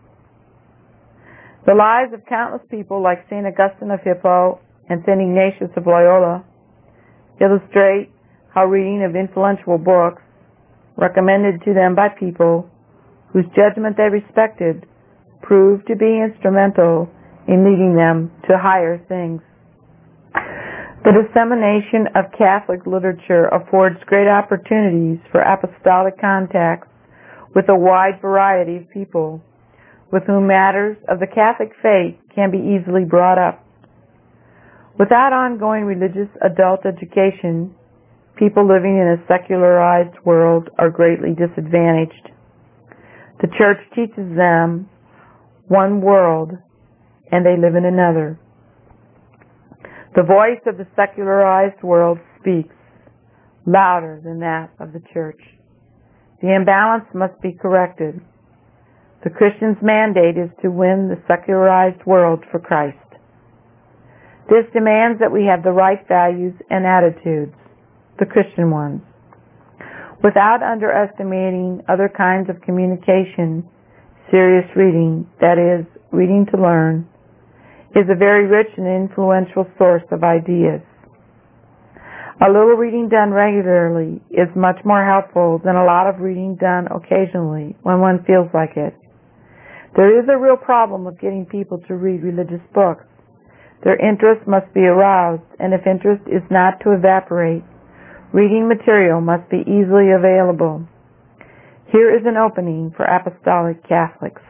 The lives of countless people like St. Augustine of Hippo and St. Ignatius of Loyola illustrate how reading of influential books recommended to them by people whose judgment they respected proved to be instrumental in leading them to higher things. The dissemination of Catholic literature affords great opportunities for apostolic contacts with a wide variety of people, with whom matters of the Catholic faith can be easily brought up. Without ongoing religious adult education, people living in a secularized world are greatly disadvantaged. The Church teaches them one world, and they live in another. The voice of the secularized world speaks louder than that of the Church. The imbalance must be corrected. The Christian's mandate is to win the secularized world for Christ. This demands that we have the right values and attitudes, the Christian ones. Without underestimating other kinds of communication, serious reading, that is, reading to learn, is a very rich and influential source of ideas. A little reading done regularly is much more helpful than a lot of reading done occasionally when one feels like it. There is a real problem of getting people to read religious books. Their interest must be aroused, and if interest is not to evaporate, reading material must be easily available. Here is an opening for apostolic Catholics.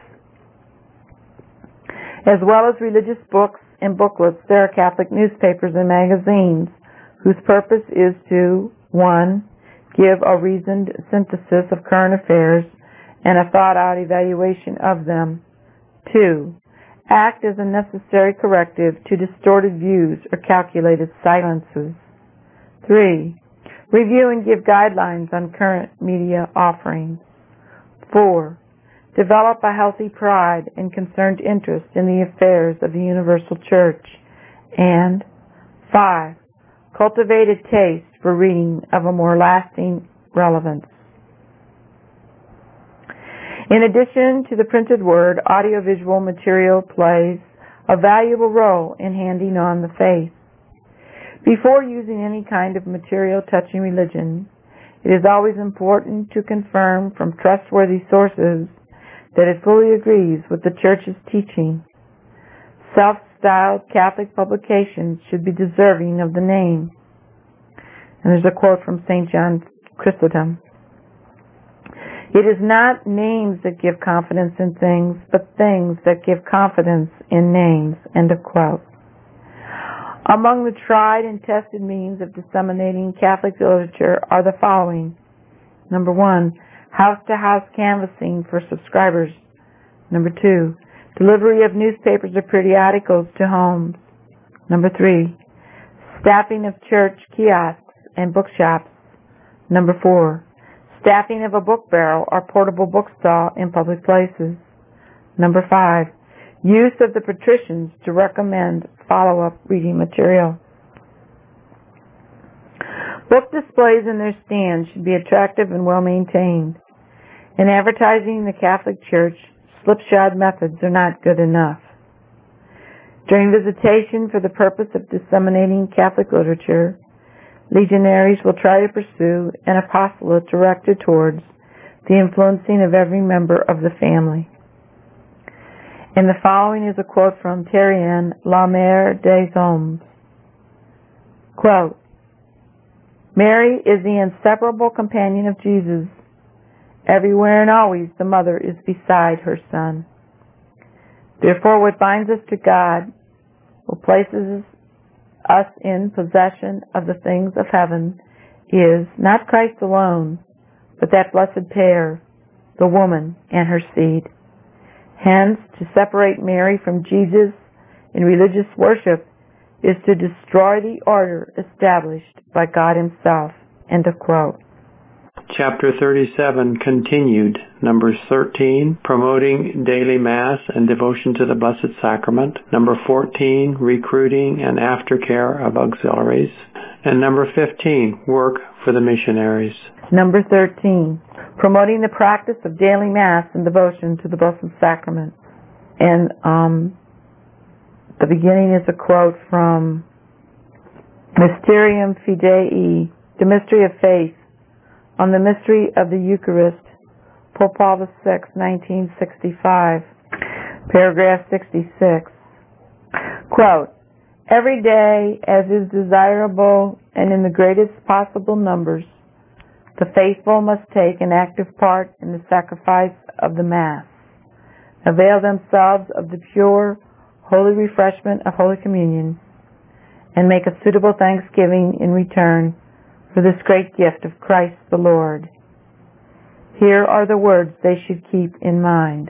As well as religious books and booklets, there are Catholic newspapers and magazines whose purpose is to, 1. Give a reasoned synthesis of current affairs and a thought-out evaluation of them. 2. Act as a necessary corrective to distorted views or calculated silences. 3. Review and give guidelines on current media offerings. 4. Develop a healthy pride and concerned interest in the affairs of the universal church. And 5. Cultivate a taste for reading of a more lasting relevance. In addition to the printed word, audiovisual material plays a valuable role in handing on the faith. Before using any kind of material touching religion, it is always important to confirm from trustworthy sources that it fully agrees with the Church's teaching. styled Catholic publications should be deserving of the name. And there's a quote from St. John Chrysostom. It is not names that give confidence in things, but things that give confidence in names. End of quote. Among the tried and tested means of disseminating Catholic literature are the following. Number 1, house-to-house canvassing for subscribers. Number 2, delivery of newspapers or periodicals to homes. Number 3, staffing of church kiosks and bookshops. Number 4, staffing of a book barrel or portable bookstall in public places. Number 5, use of the patricians to recommend follow-up reading material. Book displays in their stands should be attractive and well-maintained. In advertising the Catholic Church, slipshod methods are not good enough. During visitation for the purpose of disseminating Catholic literature, legionaries will try to pursue an apostolate directed towards the influencing of every member of the family. And the following is a quote from Thierry La Mère des Hommes. Quote, Mary is the inseparable companion of Jesus. Everywhere and always the mother is beside her son. Therefore what binds us to God, what places us in possession of the things of heaven, is not Christ alone, but that blessed pair, the woman and her seed. Hence, to separate Mary from Jesus in religious worship is to destroy the order established by God Himself. End of quote. Chapter 37 continued. Number 13, promoting daily Mass and devotion to the Blessed Sacrament. Number 14, recruiting and aftercare of auxiliaries. And number 15, work for the missionaries. Number 13, promoting the practice of daily Mass and devotion to the Blessed Sacrament. And the beginning is a quote from Mysterium Fidei, the Mystery of Faith, on the Mystery of the Eucharist, Pope Paul VI, 1965, paragraph 66. Quote, every day, as is desirable and in the greatest possible numbers, the faithful must take an active part in the sacrifice of the Mass, avail themselves of the pure, holy refreshment of Holy Communion, and make a suitable thanksgiving in return for this great gift of Christ the Lord. Here are the words they should keep in mind.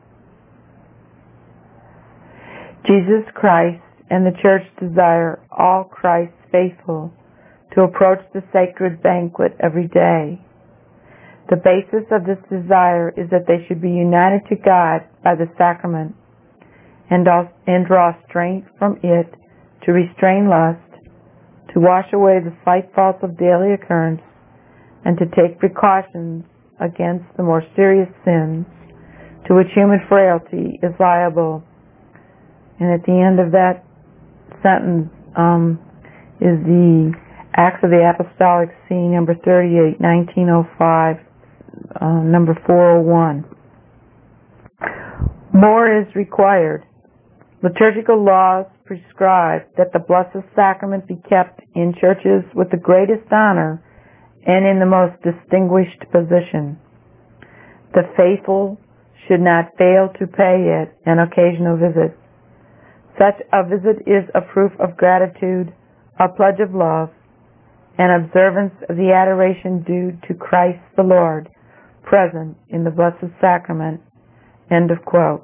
Jesus Christ and the Church desire all Christ's faithful to approach the sacred banquet every day. The basis of this desire is that they should be united to God by the sacrament and draw strength from it to restrain lust, to wash away the slight faults of daily occurrence, and to take precautions against the more serious sins to which human frailty is liable. And at the end of that sentence is the Acts of the Apostolic See, number 38, 1905, number 401. More is required. Liturgical laws prescribe that the Blessed Sacrament be kept in churches with the greatest honor and in the most distinguished position. The faithful should not fail to pay it an occasional visit. Such a visit is a proof of gratitude, a pledge of love, and observance of the adoration due to Christ the Lord, present in the Blessed Sacrament. End of quote.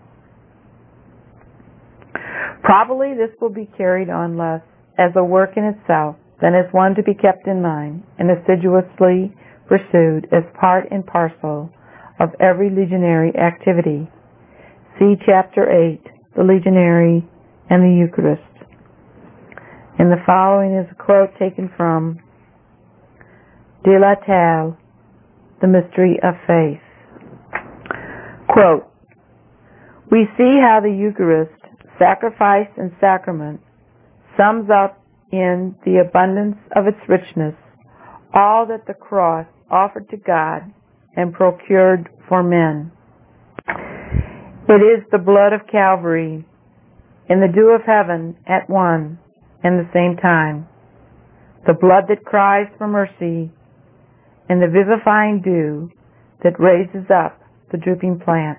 Probably this will be carried on less as a work in itself than as one to be kept in mind and assiduously pursued as part and parcel of every legionary activity. See Chapter 8, the Legionary and the Eucharist. And the following is a quote taken from De la Salle, the Mystery of Faith. Quote, we see how the Eucharist, sacrifice and sacrament, sums up in the abundance of its richness all that the cross offered to God and procured for men. It is the blood of Calvary, in the dew of heaven at one and the same time, the blood that cries for mercy and the vivifying dew that raises up the drooping plant.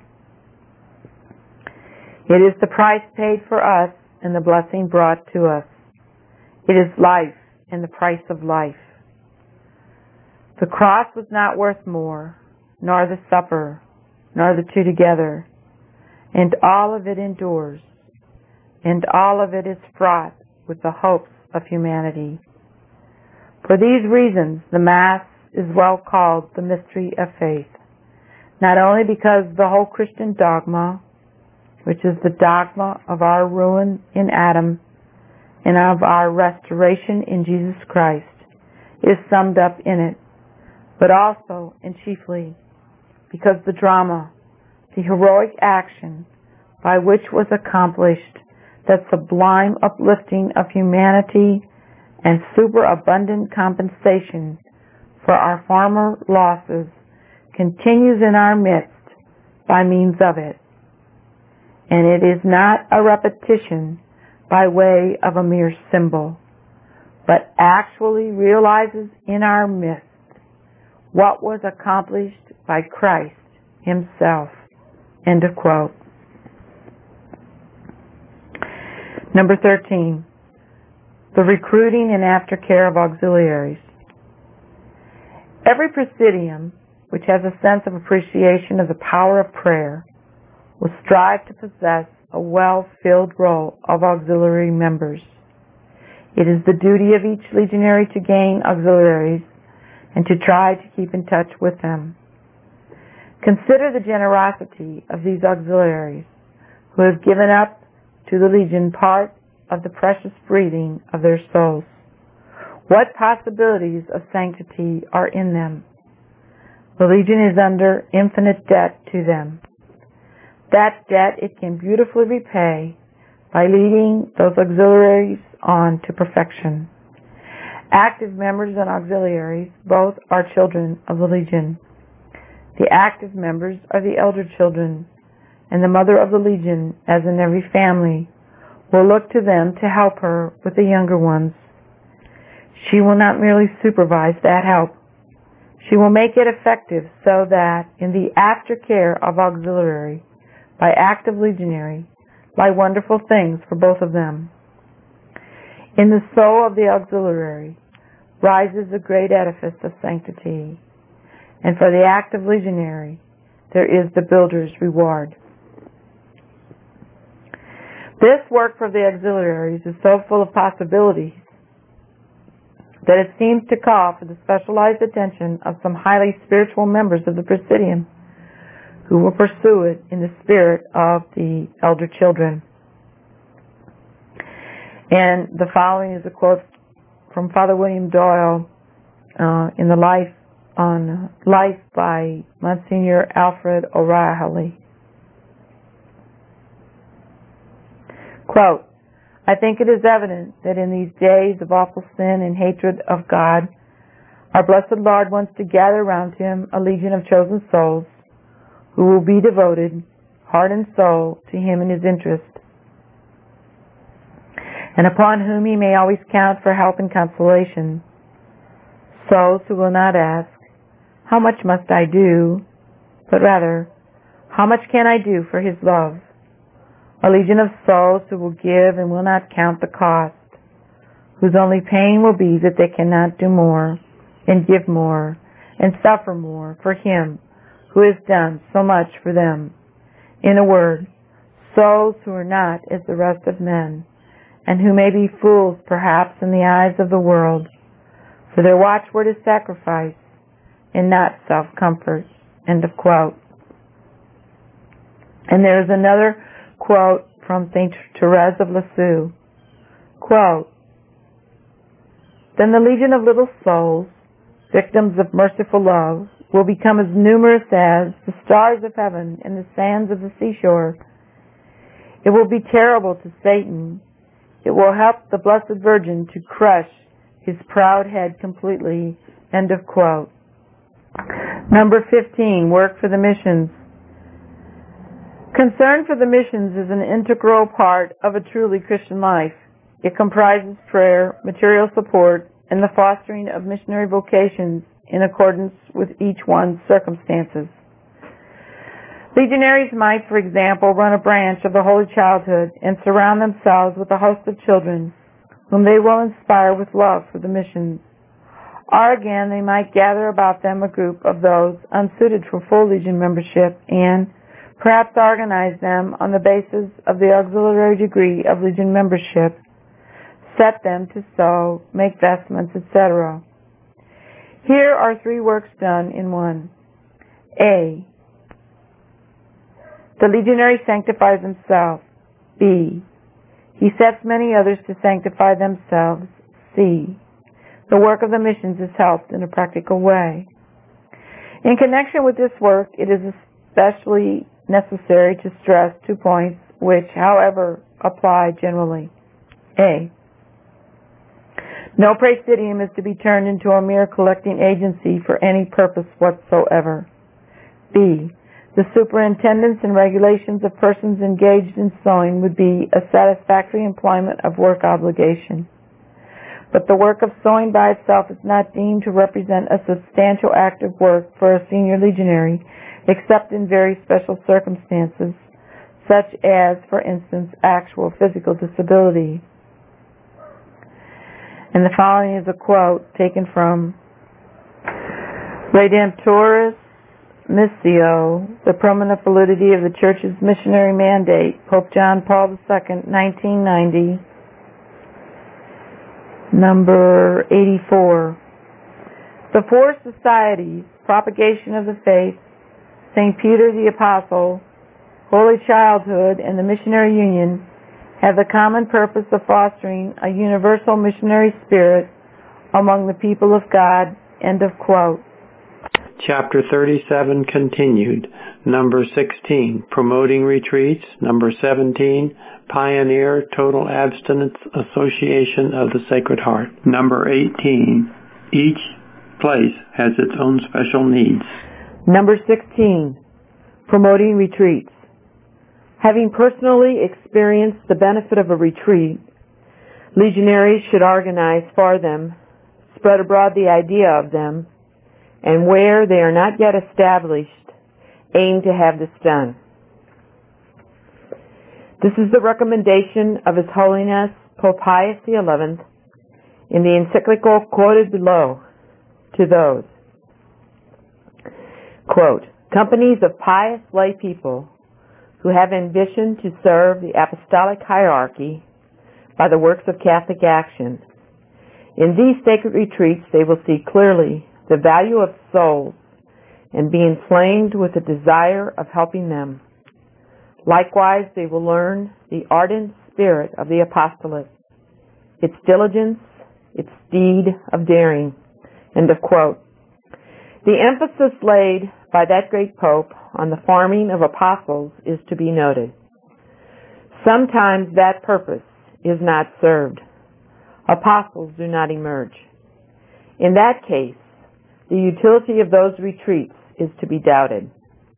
It is the price paid for us and the blessing brought to us. It is life and the price of life. The cross was not worth more, nor the supper, nor the two together, and all of it endures, and all of it is fraught with the hopes of humanity. For these reasons, the Mass is well called the mystery of faith, not only because the whole Christian dogma, which is the dogma of our ruin in Adam and of our restoration in Jesus Christ, is summed up in it, but also and chiefly because the drama, the heroic action by which was accomplished that sublime uplifting of humanity and superabundant compensation for our former losses continues in our midst by means of it. And it is not a repetition by way of a mere symbol, but actually realizes in our midst what was accomplished by Christ Himself. End of quote. Number 13, the recruiting and aftercare of auxiliaries. Every presidium which has a sense of appreciation of the power of prayer will strive to possess a well-filled roll of auxiliary members. It is the duty of each legionary to gain auxiliaries and to try to keep in touch with them. Consider the generosity of these auxiliaries who have given up to the Legion part of the precious breathing of their souls. What possibilities of sanctity are in them? The Legion is under infinite debt to them. That debt it can beautifully repay by leading those auxiliaries on to perfection. Active members and auxiliaries both are children of the Legion. The active members are the elder children, and the mother of the Legion, as in every family, will look to them to help her with the younger ones. She will not merely supervise that help. She will make it effective so that in the aftercare of auxiliary by active legionary lie wonderful things for both of them. In the soul of the auxiliary rises a great edifice of sanctity, and for the active legionary there is the builder's reward. This work for the auxiliaries is so full of possibilities that it seems to call for the specialized attention of some highly spiritual members of the Presidium who will pursue it in the spirit of the elder children. And the following is a quote from Father William Doyle in the Life by Monsignor Alfred O'Reilly. Quote, I think it is evident that in these days of awful sin and hatred of God, our blessed Lord wants to gather around Him a legion of chosen souls who will be devoted, heart and soul, to Him and His interest, and upon whom He may always count for help and consolation. Souls who will not ask, how much must I do, but rather, how much can I do for His love? A legion of souls who will give and will not count the cost, whose only pain will be that they cannot do more and give more and suffer more for Him who has done so much for them. In a word, souls who are not as the rest of men, and who may be fools perhaps in the eyes of the world, for their watchword is sacrifice and not self-comfort. End of quote. And there is another quote from St. Therese of Lisieux. Quote, then the legion of little souls, victims of merciful love, will become as numerous as the stars of heaven and the sands of the seashore. It will be terrible to Satan. It will help the Blessed Virgin to crush his proud head completely. End of quote. Number 15, work for the missions. Concern for the missions is an integral part of a truly Christian life. It comprises prayer, material support, and the fostering of missionary vocations in accordance with each one's circumstances. Legionaries might, for example, run a branch of the Holy Childhood and surround themselves with a host of children whom they will inspire with love for the missions. Or again, they might gather about them a group of those unsuited for full Legion membership and perhaps organize them on the basis of the auxiliary degree of Legion membership, set them to sew, make vestments, etc. Here are three works done in one. A. The legionary sanctifies himself. B. He sets many others to sanctify themselves. C. The work of the missions is helped in a practical way. In connection with this work, it is especially necessary to stress 2 points which, however, apply generally. A. No praesidium is to be turned into a mere collecting agency for any purpose whatsoever. B. The superintendence and regulations of persons engaged in sewing would be a satisfactory employment of work obligation. But the work of sewing by itself is not deemed to represent a substantial act of work for a senior legionary, except in very special circumstances, such as, for instance, actual physical disability. And the following is a quote taken from Redemptoris Missio, the Permanent Validity of the Church's Missionary Mandate, Pope John Paul II, 1990, number 84. The four societies, Propagation of the Faith, St. Peter the Apostle, Holy Childhood, and the Missionary Union have the common purpose of fostering a universal missionary spirit among the people of God. End of quote. Chapter 37 continued. Number 16, Promoting Retreats. Number 17, Pioneer Total Abstinence Association of the Sacred Heart. Number 18, Each place has its own special needs. Number 16, Promoting Retreats. Having personally experienced the benefit of a retreat, legionaries should organize for them, spread abroad the idea of them, and where they are not yet established, aim to have this done. This is the recommendation of His Holiness Pope Pius XI in the encyclical quoted below to those. Quote, companies of pious lay people who have ambition to serve the apostolic hierarchy by the works of Catholic action. In these sacred retreats they will see clearly the value of souls and be inflamed with the desire of helping them. Likewise, they will learn the ardent spirit of the apostolate, its diligence, its deed of daring. End of quote. The emphasis laid by that great Pope on the forming of apostles is to be noted. Sometimes that purpose is not served. Apostles do not emerge. In that case, the utility of those retreats is to be doubted.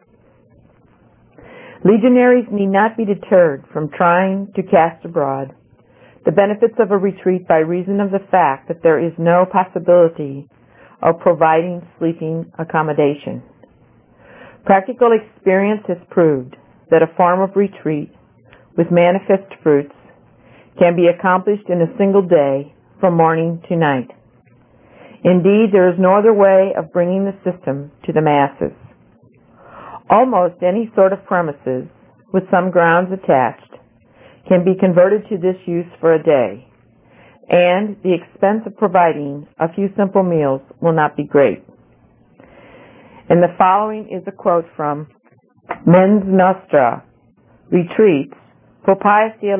Legionaries need not be deterred from trying to cast abroad the benefits of a retreat by reason of the fact that there is no possibility of providing sleeping accommodation. Practical experience has proved that a form of retreat with manifest fruits can be accomplished in a single day from morning to night. Indeed, there is no other way of bringing the system to the masses. Almost any sort of premises, with some grounds attached, can be converted to this use for a day, and the expense of providing a few simple meals will not be great. And the following is a quote from Mens Nostra, Retreats, Pope Pius XI,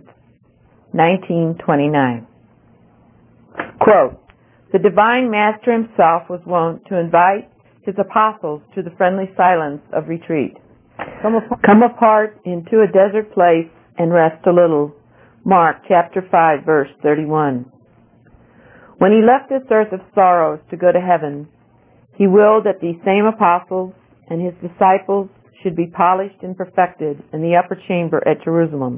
1929. Quote, the Divine Master himself was wont to invite his apostles to the friendly silence of retreat. Come apart into a desert place and rest a little. Mark chapter 5, verse 31. When he left this earth of sorrows to go to heaven, he willed that these same apostles and his disciples should be polished and perfected in the upper chamber at Jerusalem.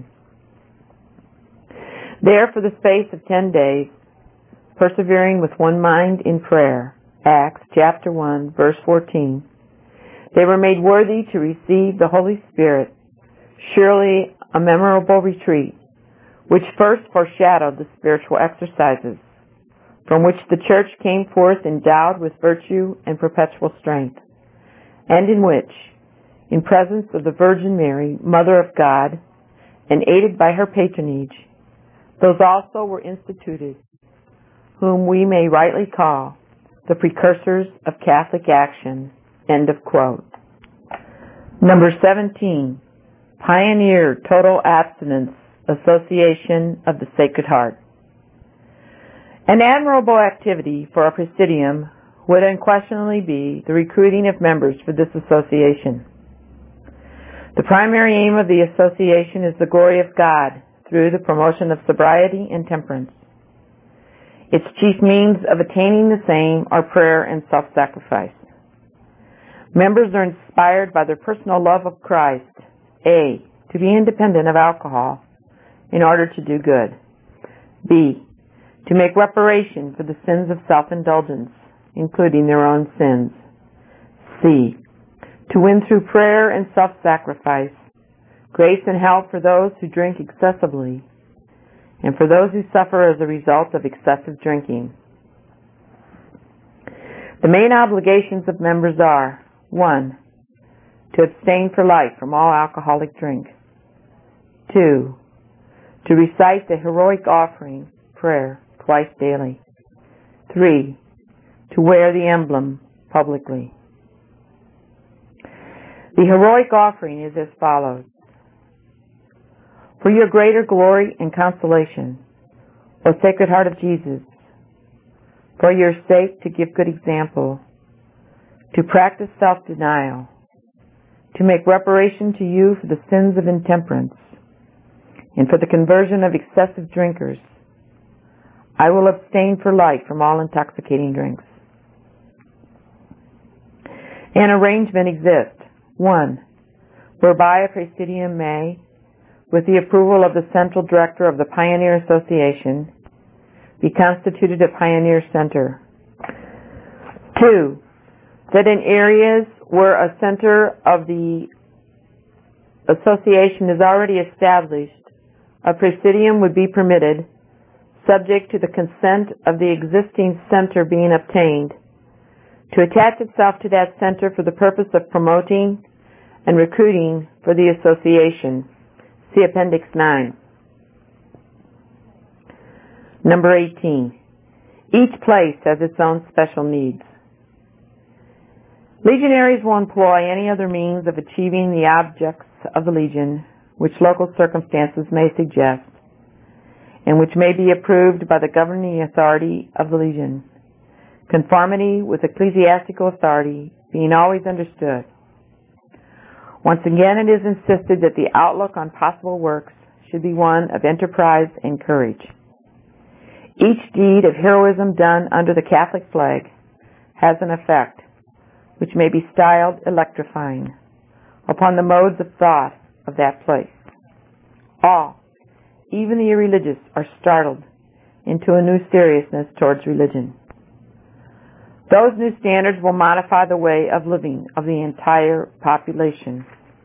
There, for the space of 10 days, persevering with one mind in prayer, Acts chapter 1, verse 14, they were made worthy to receive the Holy Spirit, surely a memorable retreat, which first foreshadowed the spiritual exercises, from which the church came forth endowed with virtue and perpetual strength, and in which, in presence of the Virgin Mary, Mother of God, and aided by her patronage, those also were instituted, whom we may rightly call the precursors of Catholic action. End of quote. Number 17, Pioneer Total Abstinence Association of the Sacred Heart. An admirable activity for a Presidium would unquestionably be the recruiting of members for this association. The primary aim of the association is the glory of God through the promotion of sobriety and temperance. Its chief means of attaining the same are prayer and self-sacrifice. Members are inspired by their personal love of Christ, A, to be independent of alcohol in order to do good, B, to make reparation for the sins of self-indulgence, including their own sins, C, to win through prayer and self-sacrifice grace and help for those who drink excessively and for those who suffer as a result of excessive drinking. The main obligations of members are: 1. To abstain for life from all alcoholic drink. 2. To recite the heroic offering, prayer, twice daily. 3. To wear the emblem publicly. The heroic offering is as follows: for your greater glory and consolation, O Sacred Heart of Jesus, for your sake to give good example, to practice self-denial, to make reparation to you for the sins of intemperance, and for the conversion of excessive drinkers, I will abstain for life from all intoxicating drinks. An arrangement exists: 1. Whereby a Presidium may, with the approval of the Central Director of the Pioneer Association, be constituted a Pioneer Center. 2. That in areas where a center of the association is already established, a Presidium would be permitted, subject to the consent of the existing center being obtained, to attach itself to that center for the purpose of promoting and recruiting for the association. See Appendix 9. Number 18. Each place has its own special needs. Legionaries will employ any other means of achieving the objects of the Legion which local circumstances may suggest, and which may be approved by the governing authority of the Legion, conformity with ecclesiastical authority being always understood. Once again, it is insisted that the outlook on possible works should be one of enterprise and courage. Each deed of heroism done under the Catholic flag has an effect, which may be styled electrifying, upon the modes of thought of that place. All, even the irreligious, are startled into a new seriousness towards religion. Those new standards will modify the way of living of the entire population.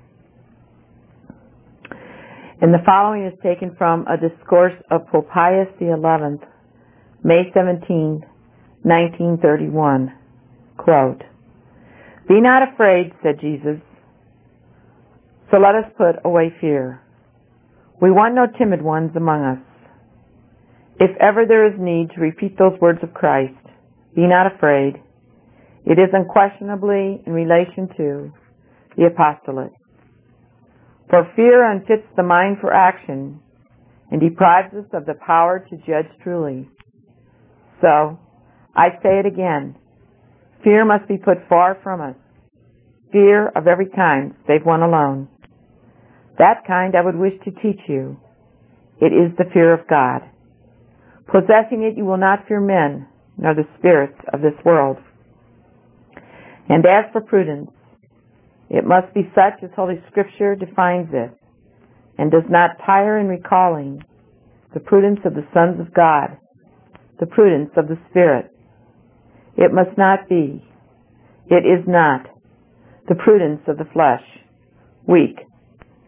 And the following is taken from a discourse of Pope Pius XI, May 17, 1931. Quote, "Be not afraid," said Jesus, "so let us put away fear. We want no timid ones among us. If ever there is need to repeat those words of Christ, 'Be not afraid,' it is unquestionably in relation to the apostolate. For fear unfits the mind for action and deprives us of the power to judge truly. So, I say it again, fear must be put far from us. Fear of every kind, save one alone. That kind I would wish to teach you. It is the fear of God. Possessing it, you will not fear men, nor the spirits of this world. And as for prudence, It must be such as Holy Scripture defines it, and does not tire in recalling the prudence of the sons of God, the prudence of the Spirit. It must not be, it is not, the prudence of the flesh, weak,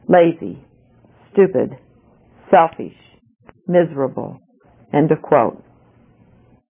lazy, stupid, selfish, miserable. End of quote.